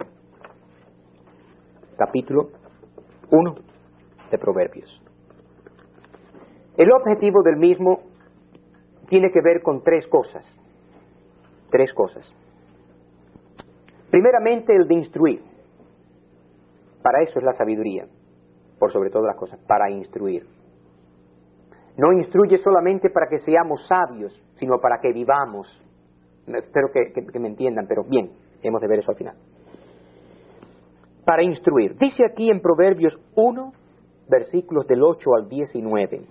S1: Capítulo 1 de Proverbios. El objetivo del mismo tiene que ver con tres cosas. Tres cosas. Primeramente, el de instruir. Para eso es la sabiduría, por sobre todas las cosas, para instruir. No instruye solamente para que seamos sabios, sino para que vivamos. Espero que me entiendan, pero bien, hemos de ver eso al final. Para instruir. Dice aquí en Proverbios 1, versículos del 8 al 19.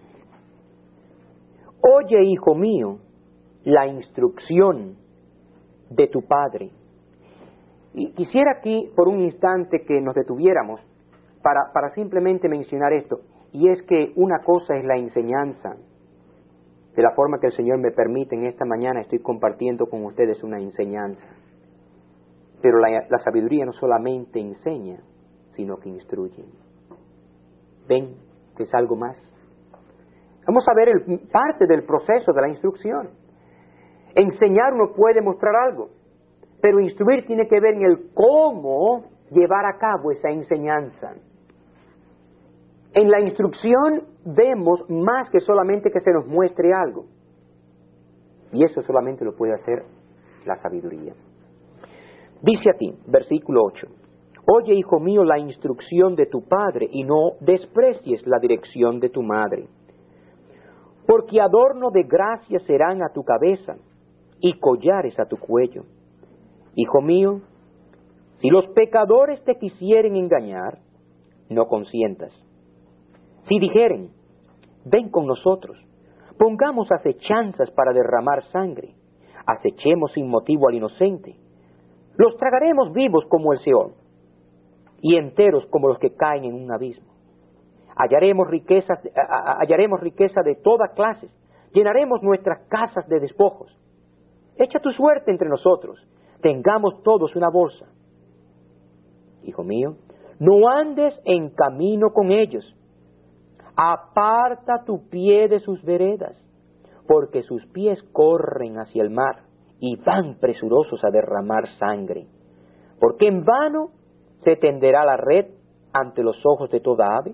S1: Oye, hijo mío, la instrucción de tu padre. Y quisiera aquí, por un instante, que nos detuviéramos para simplemente mencionar esto. Y es que una cosa es la enseñanza. De la forma que el Señor me permite, en esta mañana estoy compartiendo con ustedes una enseñanza. Pero la sabiduría no solamente enseña, sino que instruye. ¿Ven que es algo más? Vamos a ver parte del proceso de la instrucción. Enseñar uno puede mostrar algo, pero instruir tiene que ver en el cómo llevar a cabo esa enseñanza. En la instrucción vemos más que solamente que se nos muestre algo. Y eso solamente lo puede hacer la sabiduría. Dice aquí, versículo 8. Oye, hijo mío, la instrucción de tu padre y no desprecies la dirección de tu madre. Porque adorno de gracia serán a tu cabeza y collares a tu cuello. Hijo mío, si los pecadores te quisieren engañar, no consientas. Si dijeren, ven con nosotros, pongamos acechanzas para derramar sangre, acechemos sin motivo al inocente, los tragaremos vivos como el Seol, y enteros como los que caen en un abismo. hallaremos riqueza de todas clases, llenaremos nuestras casas de despojos. Echa tu suerte entre nosotros, tengamos todos una bolsa. Hijo mío, no andes en camino con ellos, aparta tu pie de sus veredas, porque sus pies corren hacia el mar y van presurosos a derramar sangre. Porque en vano se tenderá la red ante los ojos de toda ave,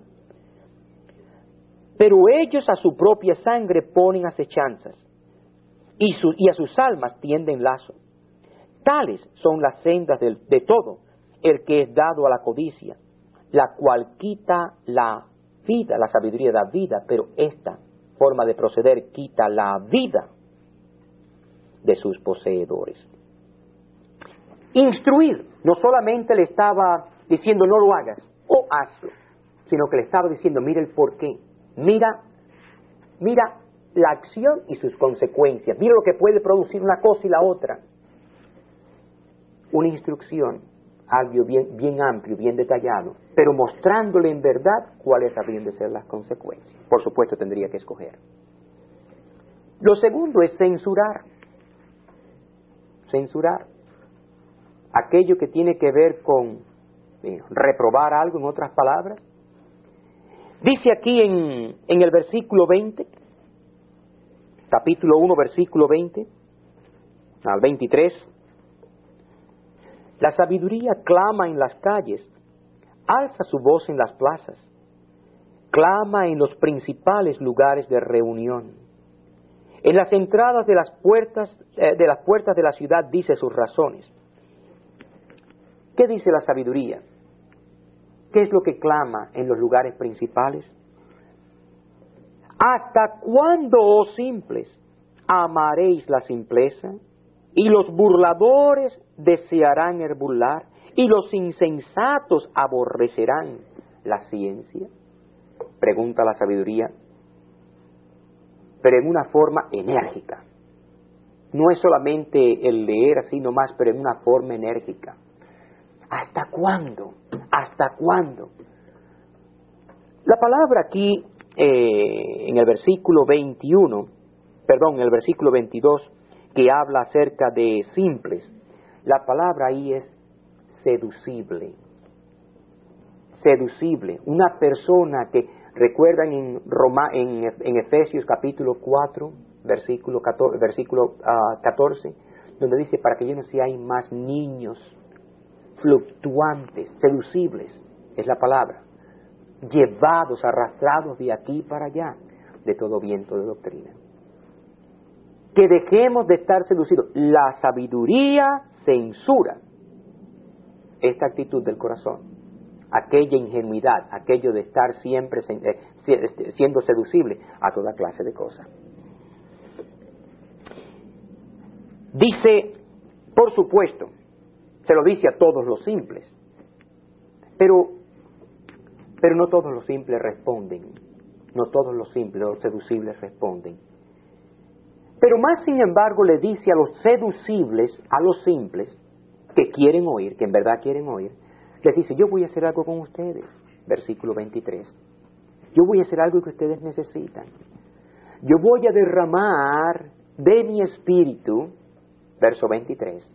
S1: pero ellos a su propia sangre ponen acechanzas, y a sus almas tienden lazo. Tales son las sendas de todo el que es dado a la codicia, la cual quita la vida. La sabiduría da vida, pero esta forma de proceder quita la vida de sus poseedores. Instruir, no solamente le estaba diciendo no lo hagas o hazlo, sino que le estaba diciendo mira el porqué, mira la acción y sus consecuencias, mira lo que puede producir una cosa y la otra. Una instrucción, algo bien amplio, bien detallado, pero mostrándole en verdad cuáles habrían de ser las consecuencias. Por supuesto tendría que escoger. Lo segundo es censurar. Censurar. Aquello que tiene que ver con reprobar algo, en otras palabras. Dice aquí en el versículo 20, capítulo 1, versículo 20 al 23, la sabiduría clama en las calles, alza su voz en las plazas, clama en los principales lugares de reunión. En las entradas de las puertas de la ciudad dice sus razones. ¿Qué dice la sabiduría? ¿Qué es lo que clama en los lugares principales? ¿Hasta cuándo, oh simples, amaréis la simpleza? Y los burladores desearán el burlar, y los insensatos aborrecerán la ciencia. Pregunta la sabiduría, pero en una forma enérgica. No es solamente el leer así nomás, pero en una forma enérgica. ¿Hasta cuándo? ¿Hasta cuándo? La palabra aquí, en el versículo 21, en el versículo 22, que habla acerca de simples, la palabra ahí es seducible. Seducible. Una persona que, recuerdan en Efesios capítulo 4, versículo 14, donde dice, para que ya no seáis más niños fluctuantes, seducibles, es la palabra, llevados, arrastrados de aquí para allá, de todo viento de doctrina. Que dejemos de estar seducidos. La sabiduría censura esta actitud del corazón, aquella ingenuidad, aquello de estar siempre siendo seducible a toda clase de cosas. Dice, por supuesto, se lo dice a todos los simples, pero no todos los simples responden, no todos los simples, los seducibles responden. Pero más sin embargo le dice a los seducibles, a los simples, que quieren oír, que en verdad quieren oír, les dice, yo voy a hacer algo con ustedes, versículo 23, yo voy a hacer algo que ustedes necesitan, yo voy a derramar de mi espíritu, verso 23,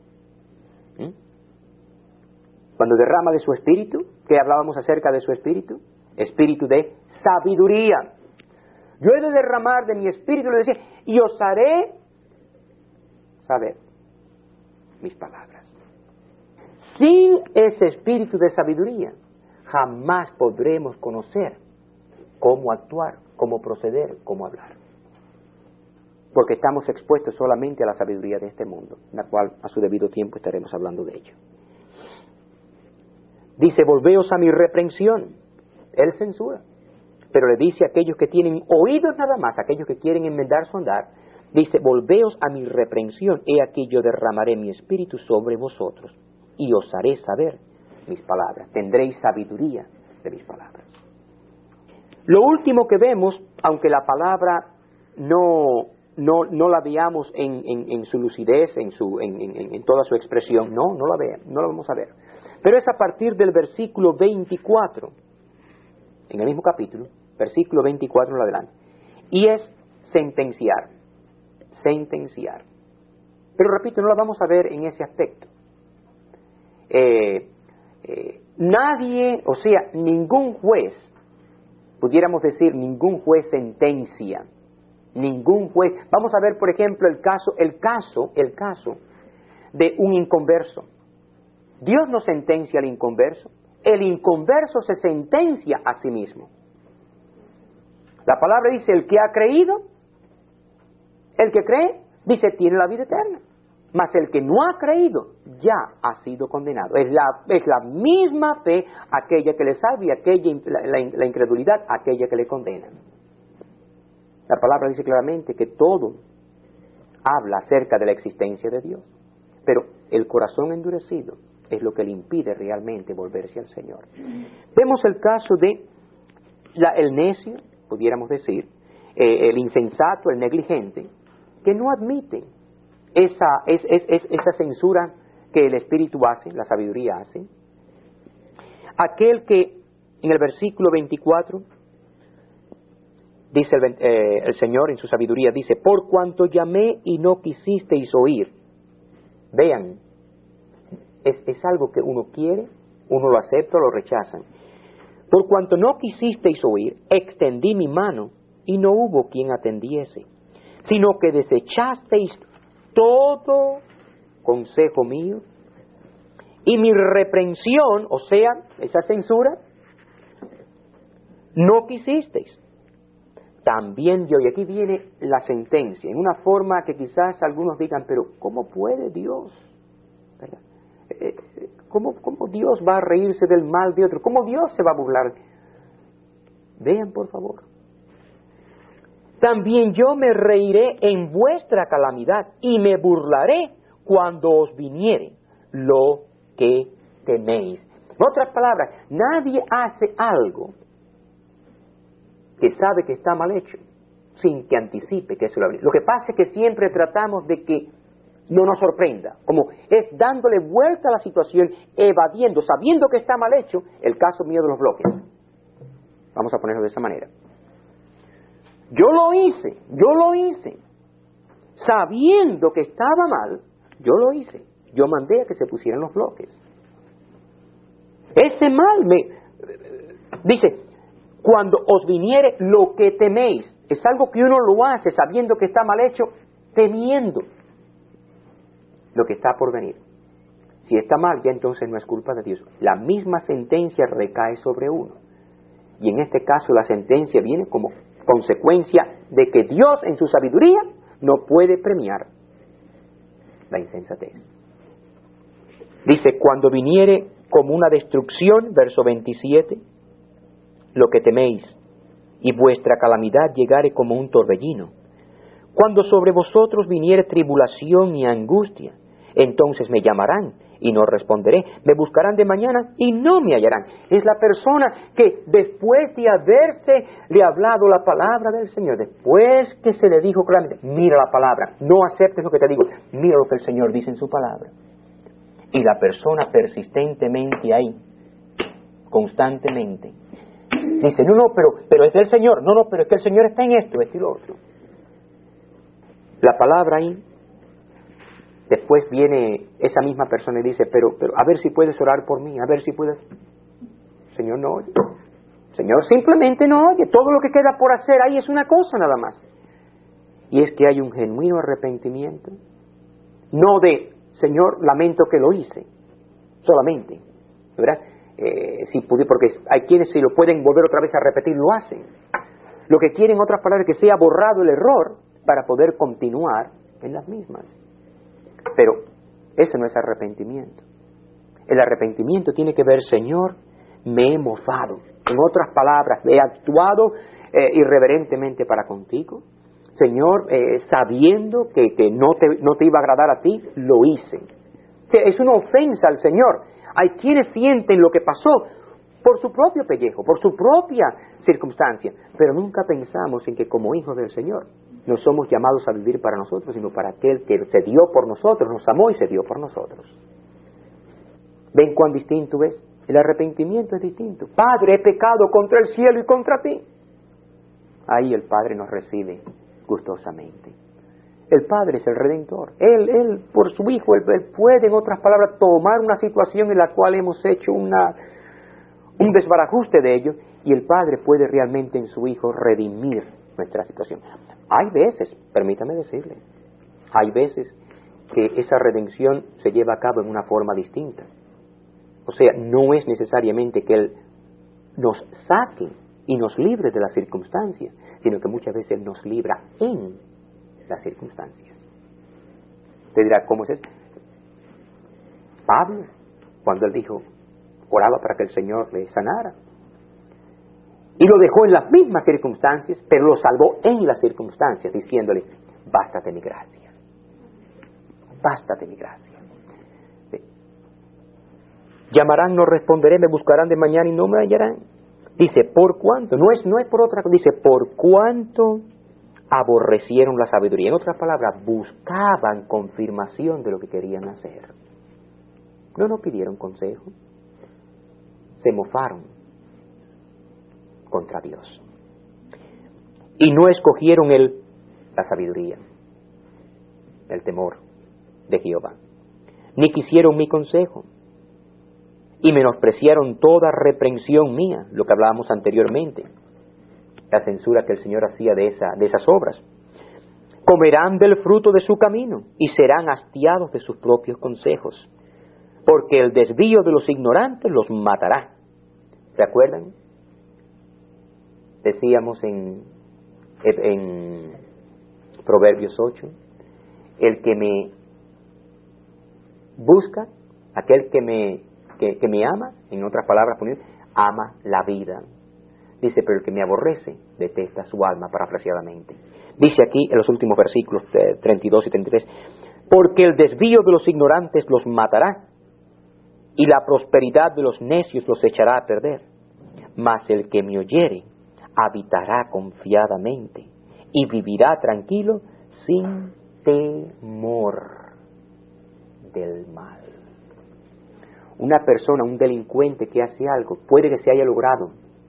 S1: cuando derrama de su espíritu, ¿qué hablábamos acerca de su espíritu? Espíritu de sabiduría. Yo he de derramar de mi espíritu, le decía, y os haré saber mis palabras. Sin ese espíritu de sabiduría, jamás podremos conocer cómo actuar, cómo proceder, cómo hablar. Porque estamos expuestos solamente a la sabiduría de este mundo, la cual a su debido tiempo estaremos hablando de ello. Dice, volveos a mi reprensión. Él censura. Pero le dice a aquellos que tienen oídos nada más, a aquellos que quieren enmendar su andar, dice, volveos a mi reprensión. He aquí yo derramaré mi espíritu sobre vosotros y os haré saber mis palabras. Tendréis sabiduría de mis palabras. Lo último que vemos, aunque la palabra no la veamos en su lucidez, en toda su expresión, no la vamos a ver. Pero es a partir del versículo 24, en el mismo capítulo, versículo 24 en adelante. Y es sentenciar. Sentenciar. Pero repito, no la vamos a ver en ese aspecto. Nadie, o sea, ningún juez, pudiéramos decir, ningún juez sentencia. Ningún juez. Vamos a ver, por ejemplo, el caso de un inconverso. Dios no sentencia al inconverso. El inconverso se sentencia a sí mismo. La palabra dice, el que ha creído, el que cree, dice, tiene la vida eterna. Mas el que no ha creído, ya ha sido condenado. Es la misma fe aquella que le salva y la incredulidad aquella que le condena. La palabra dice claramente que todo habla acerca de la existencia de Dios. Pero el corazón endurecido es lo que le impide realmente volverse al Señor. Vemos el caso de el necio, pudiéramos decir, el insensato, el negligente, que no admite esa censura que el Espíritu hace, la sabiduría hace. Aquel que en el versículo 24 dice el Señor en su sabiduría, dice, por cuanto llamé y no quisisteis oír. Vean, es algo que uno quiere, uno lo acepta o lo rechazan. Por cuanto no quisisteis oír, extendí mi mano y no hubo quien atendiese, sino que desechasteis todo consejo mío y mi reprensión, o sea, esa censura, no quisisteis. También yo, y aquí viene la sentencia, en una forma que quizás algunos digan, pero ¿cómo puede Dios? ¿Verdad? ¿Cómo Dios va a reírse del mal de otro? ¿Cómo Dios se va a burlar? Vean, por favor. También yo me reiré en vuestra calamidad y me burlaré cuando os viniere lo que teméis. En otras palabras, nadie hace algo que sabe que está mal hecho sin que anticipe que eso lo haría. Lo que pasa es que siempre tratamos de que no nos sorprenda, como es dándole vuelta a la situación, evadiendo, sabiendo que está mal hecho, el caso mío de los bloques. Vamos a ponerlo de esa manera. Yo lo hice, sabiendo que estaba mal, yo lo hice. Yo mandé a que se pusieran los bloques. Ese mal dice, cuando os viniere lo que teméis, es algo que uno lo hace sabiendo que está mal hecho, temiendo lo que está por venir. Si está mal, ya entonces no es culpa de Dios. La misma sentencia recae sobre uno. Y en este caso la sentencia viene como consecuencia de que Dios en su sabiduría no puede premiar la insensatez. Dice, cuando viniere como una destrucción, verso 27, lo que teméis, y vuestra calamidad llegare como un torbellino. Cuando sobre vosotros viniere tribulación y angustia, entonces me llamarán y no responderé, me buscarán de mañana y no me hallarán. Es la persona que después de haberse le hablado la palabra del Señor, después que se le dijo claramente, mira la palabra, no aceptes lo que te digo, mira lo que el Señor dice en su palabra. Y la persona persistentemente ahí, constantemente, dice, no, pero es del Señor, no, pero es que el Señor está en esto y lo otro. La palabra ahí, después viene esa misma persona y dice, pero a ver si puedes orar por mí, a ver si puedes. Señor no oye. Señor simplemente no oye. Todo lo que queda por hacer ahí es una cosa nada más. Y es que hay un genuino arrepentimiento. No de, Señor, lamento que lo hice. Solamente. ¿Verdad? Porque hay quienes si lo pueden volver otra vez a repetir, lo hacen. Lo que quieren, en otras palabras, es que sea borrado el error para poder continuar en las mismas. Pero eso no es arrepentimiento. El arrepentimiento tiene que ver, Señor, me he mofado. En otras palabras, he actuado irreverentemente para contigo. Señor, sabiendo que no te iba a agradar a ti, lo hice. O sea, es una ofensa al Señor. Hay quienes sienten lo que pasó por su propio pellejo, por su propia circunstancia, pero nunca pensamos en que como hijos del Señor no somos llamados a vivir para nosotros, sino para aquel que se dio por nosotros, nos amó y se dio por nosotros. ¿Ven cuán distinto es? El arrepentimiento es distinto. Padre, he pecado contra el cielo y contra ti. ahí el Padre nos recibe gustosamente. El Padre es el Redentor. Él por su Hijo, Él puede, en otras palabras, tomar una situación en la cual hemos hecho un desbarajuste de ello, y el Padre puede realmente en su Hijo redimir nuestra situación. Hay veces, permítame decirle, hay veces que esa redención se lleva a cabo en una forma distinta. O sea, no es necesariamente que Él nos saque y nos libre de las circunstancias, sino que muchas veces Él nos libra en las circunstancias. Usted dirá, ¿cómo es eso? Pablo, cuando él dijo, oraba para que el Señor le sanara, y lo dejó en las mismas circunstancias, pero lo salvó en las circunstancias, diciéndole, bástate mi gracia, bástate mi gracia. Llamarán, no responderé, me buscarán de mañana y no me hallarán. Dice, ¿por cuánto? No es por otra cosa, dice, ¿por cuánto aborrecieron la sabiduría? En otras palabras, buscaban confirmación de lo que querían hacer. No pidieron consejo. Se mofaron contra Dios. Y no escogieron la sabiduría, el temor de Jehová. Ni quisieron mi consejo. Y menospreciaron toda reprensión mía, lo que hablábamos anteriormente, la censura que el Señor hacía de esas obras. Comerán del fruto de su camino y serán hastiados de sus propios consejos, porque el desvío de los ignorantes los matará. ¿Se acuerdan? Decíamos en Proverbios 8, el que me busca, aquel que me ama, en otras palabras, ama la vida. Dice, pero el que me aborrece, detesta su alma, parafraseadamente. Dice aquí, en los últimos versículos 32 y 33, porque el desvío de los ignorantes los matará, y la prosperidad de los necios los echará a perder. Mas el que me oyere, habitará confiadamente, y vivirá tranquilo, sin temor del mal. Una persona, un delincuente que hace algo, puede que se haya logrado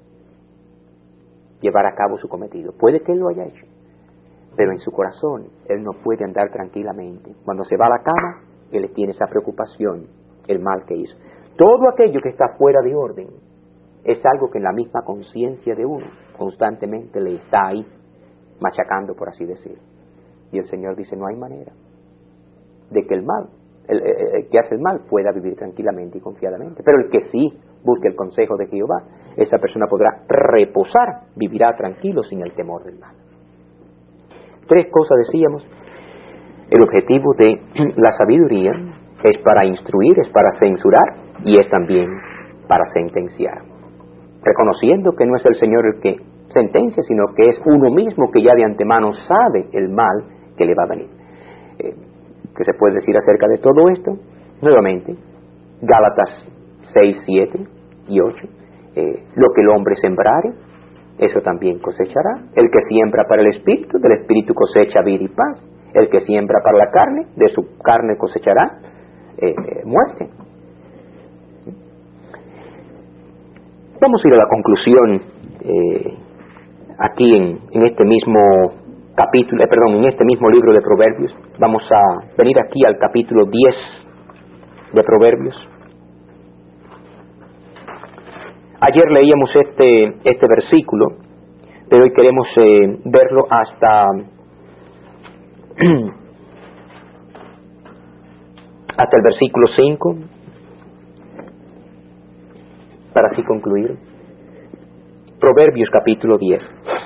S1: llevar a cabo su cometido, puede que él lo haya hecho, pero en su corazón él no puede andar tranquilamente. Cuando se va a la cama, él tiene esa preocupación, el mal que hizo. Todo aquello que está fuera de orden es algo que en la misma conciencia de uno constantemente le está ahí machacando, por así decir. Y el Señor dice, no hay manera de que el que hace el mal pueda vivir tranquilamente y confiadamente, pero el que sí busque el consejo de Jehová, esa persona podrá reposar, vivirá tranquilo sin el temor del mal. 3 cosas decíamos. El objetivo de la sabiduría es para instruir, es para censurar y es también para sentenciar, reconociendo que no es el Señor el que sentencia, sino que es uno mismo que ya de antemano sabe el mal que le va a venir. ¿Qué se puede decir acerca de todo esto? Nuevamente, Gálatas 6, 7 y 8. Lo que el hombre sembrare, eso también cosechará. El que siembra para el Espíritu, del Espíritu cosecha vida y paz. El que siembra para la carne, de su carne cosechará muerte. Vamos a ir a la conclusión aquí en este mismo capítulo, en este mismo libro de Proverbios. Vamos a venir aquí al capítulo 10 de Proverbios. Ayer leíamos este versículo, pero hoy queremos verlo hasta el versículo 5, para así concluir. Proverbios capítulo 10.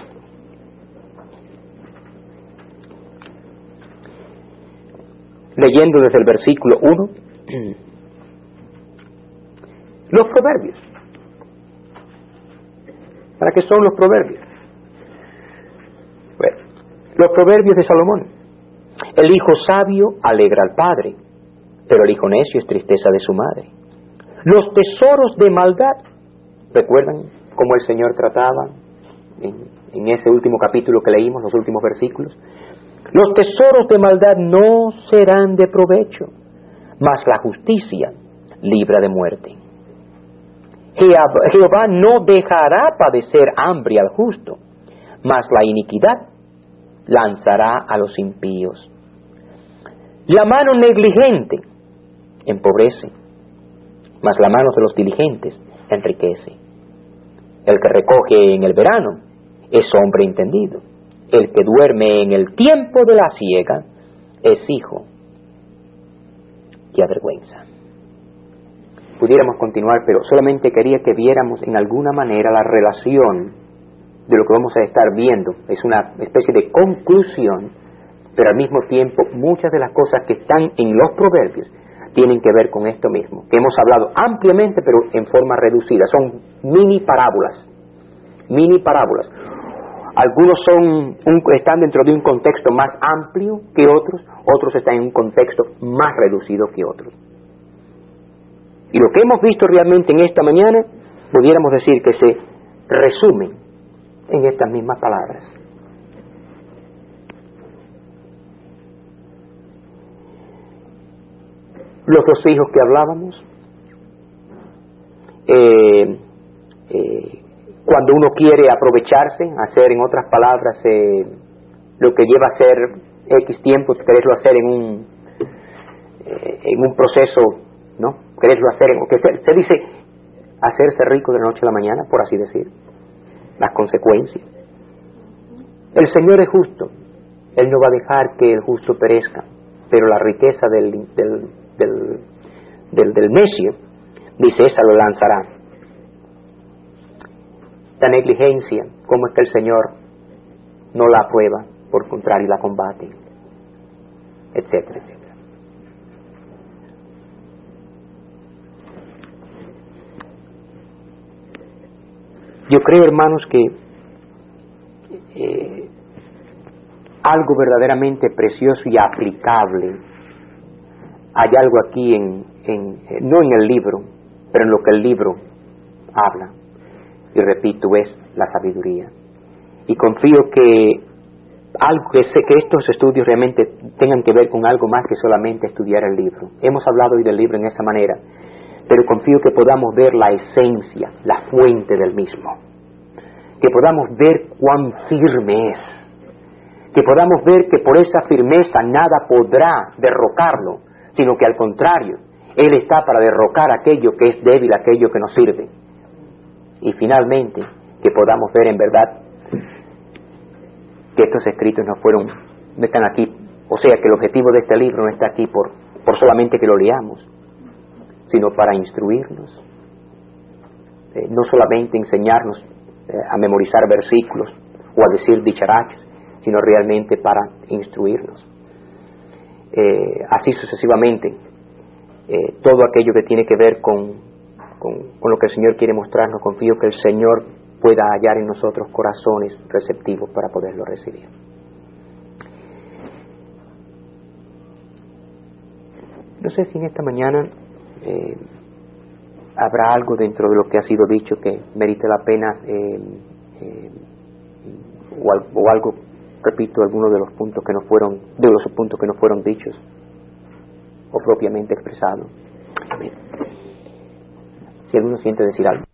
S1: Leyendo desde el versículo 1, los proverbios. ¿Para qué son los proverbios? Bueno, los proverbios de Salomón. El hijo sabio alegra al padre, pero el hijo necio es tristeza de su madre. Los tesoros de maldad. ¿Recuerdan cómo el Señor trataba en ese último capítulo que leímos, los últimos versículos? Los tesoros de maldad no serán de provecho, mas la justicia libra de muerte. Jehová no dejará padecer hambre al justo, mas la iniquidad lanzará a los impíos. La mano negligente empobrece, mas la mano de los diligentes enriquece. El que recoge en el verano es hombre entendido. El que duerme en el tiempo de la siega es hijo que avergüenza. Pudiéramos continuar, pero solamente quería que viéramos en alguna manera la relación de lo que vamos a estar viendo. Es una especie de conclusión, pero al mismo tiempo muchas de las cosas que están en los proverbios tienen que ver con esto mismo, que hemos hablado ampliamente pero en forma reducida. Son mini parábolas. Algunos están dentro de un contexto más amplio que otros están en un contexto más reducido que otros. Y lo que hemos visto realmente en esta mañana, pudiéramos decir que se resumen en estas mismas palabras. Los dos hijos que hablábamos, cuando uno quiere aprovecharse, hacer en otras palabras lo que lleva a hacer X tiempo, quererlo hacer en un proceso, ¿no? Quererlo hacer se dice hacerse rico de la noche a la mañana, por así decir, las consecuencias. El Señor es justo, Él no va a dejar que el justo perezca, pero la riqueza del necio, dice, esa lo lanzará. La negligencia, ¿cómo es que el Señor no la aprueba? Por contrario, la combate, etcétera, etcétera. Yo creo, hermanos, que algo verdaderamente precioso y aplicable, hay algo aquí no en el libro, pero en lo que el libro habla. Y repito, es la sabiduría. Y confío que estos estudios realmente tengan que ver con algo más que solamente estudiar el libro. Hemos hablado hoy del libro en esa manera, pero confío que podamos ver la esencia, la fuente del mismo. Que podamos ver cuán firme es. Que podamos ver que por esa firmeza nada podrá derrocarlo, sino que al contrario, Él está para derrocar aquello que es débil, aquello que no sirve. Y finalmente, que podamos ver en verdad que estos escritos no están aquí, o sea, que el objetivo de este libro no está aquí por solamente que lo leamos, sino para instruirnos, no solamente enseñarnos a memorizar versículos o a decir dicharachos, sino realmente para instruirnos. Así sucesivamente, todo aquello que tiene que ver con lo que el Señor quiere mostrarnos, confío que el Señor pueda hallar en nosotros corazones receptivos para poderlo recibir. No sé si en esta mañana habrá algo dentro de lo que ha sido dicho que merite la pena, o algo, repito, alguno de los puntos que no fueron dichos o propiamente expresados. Amén. Si alguno siente decir algo.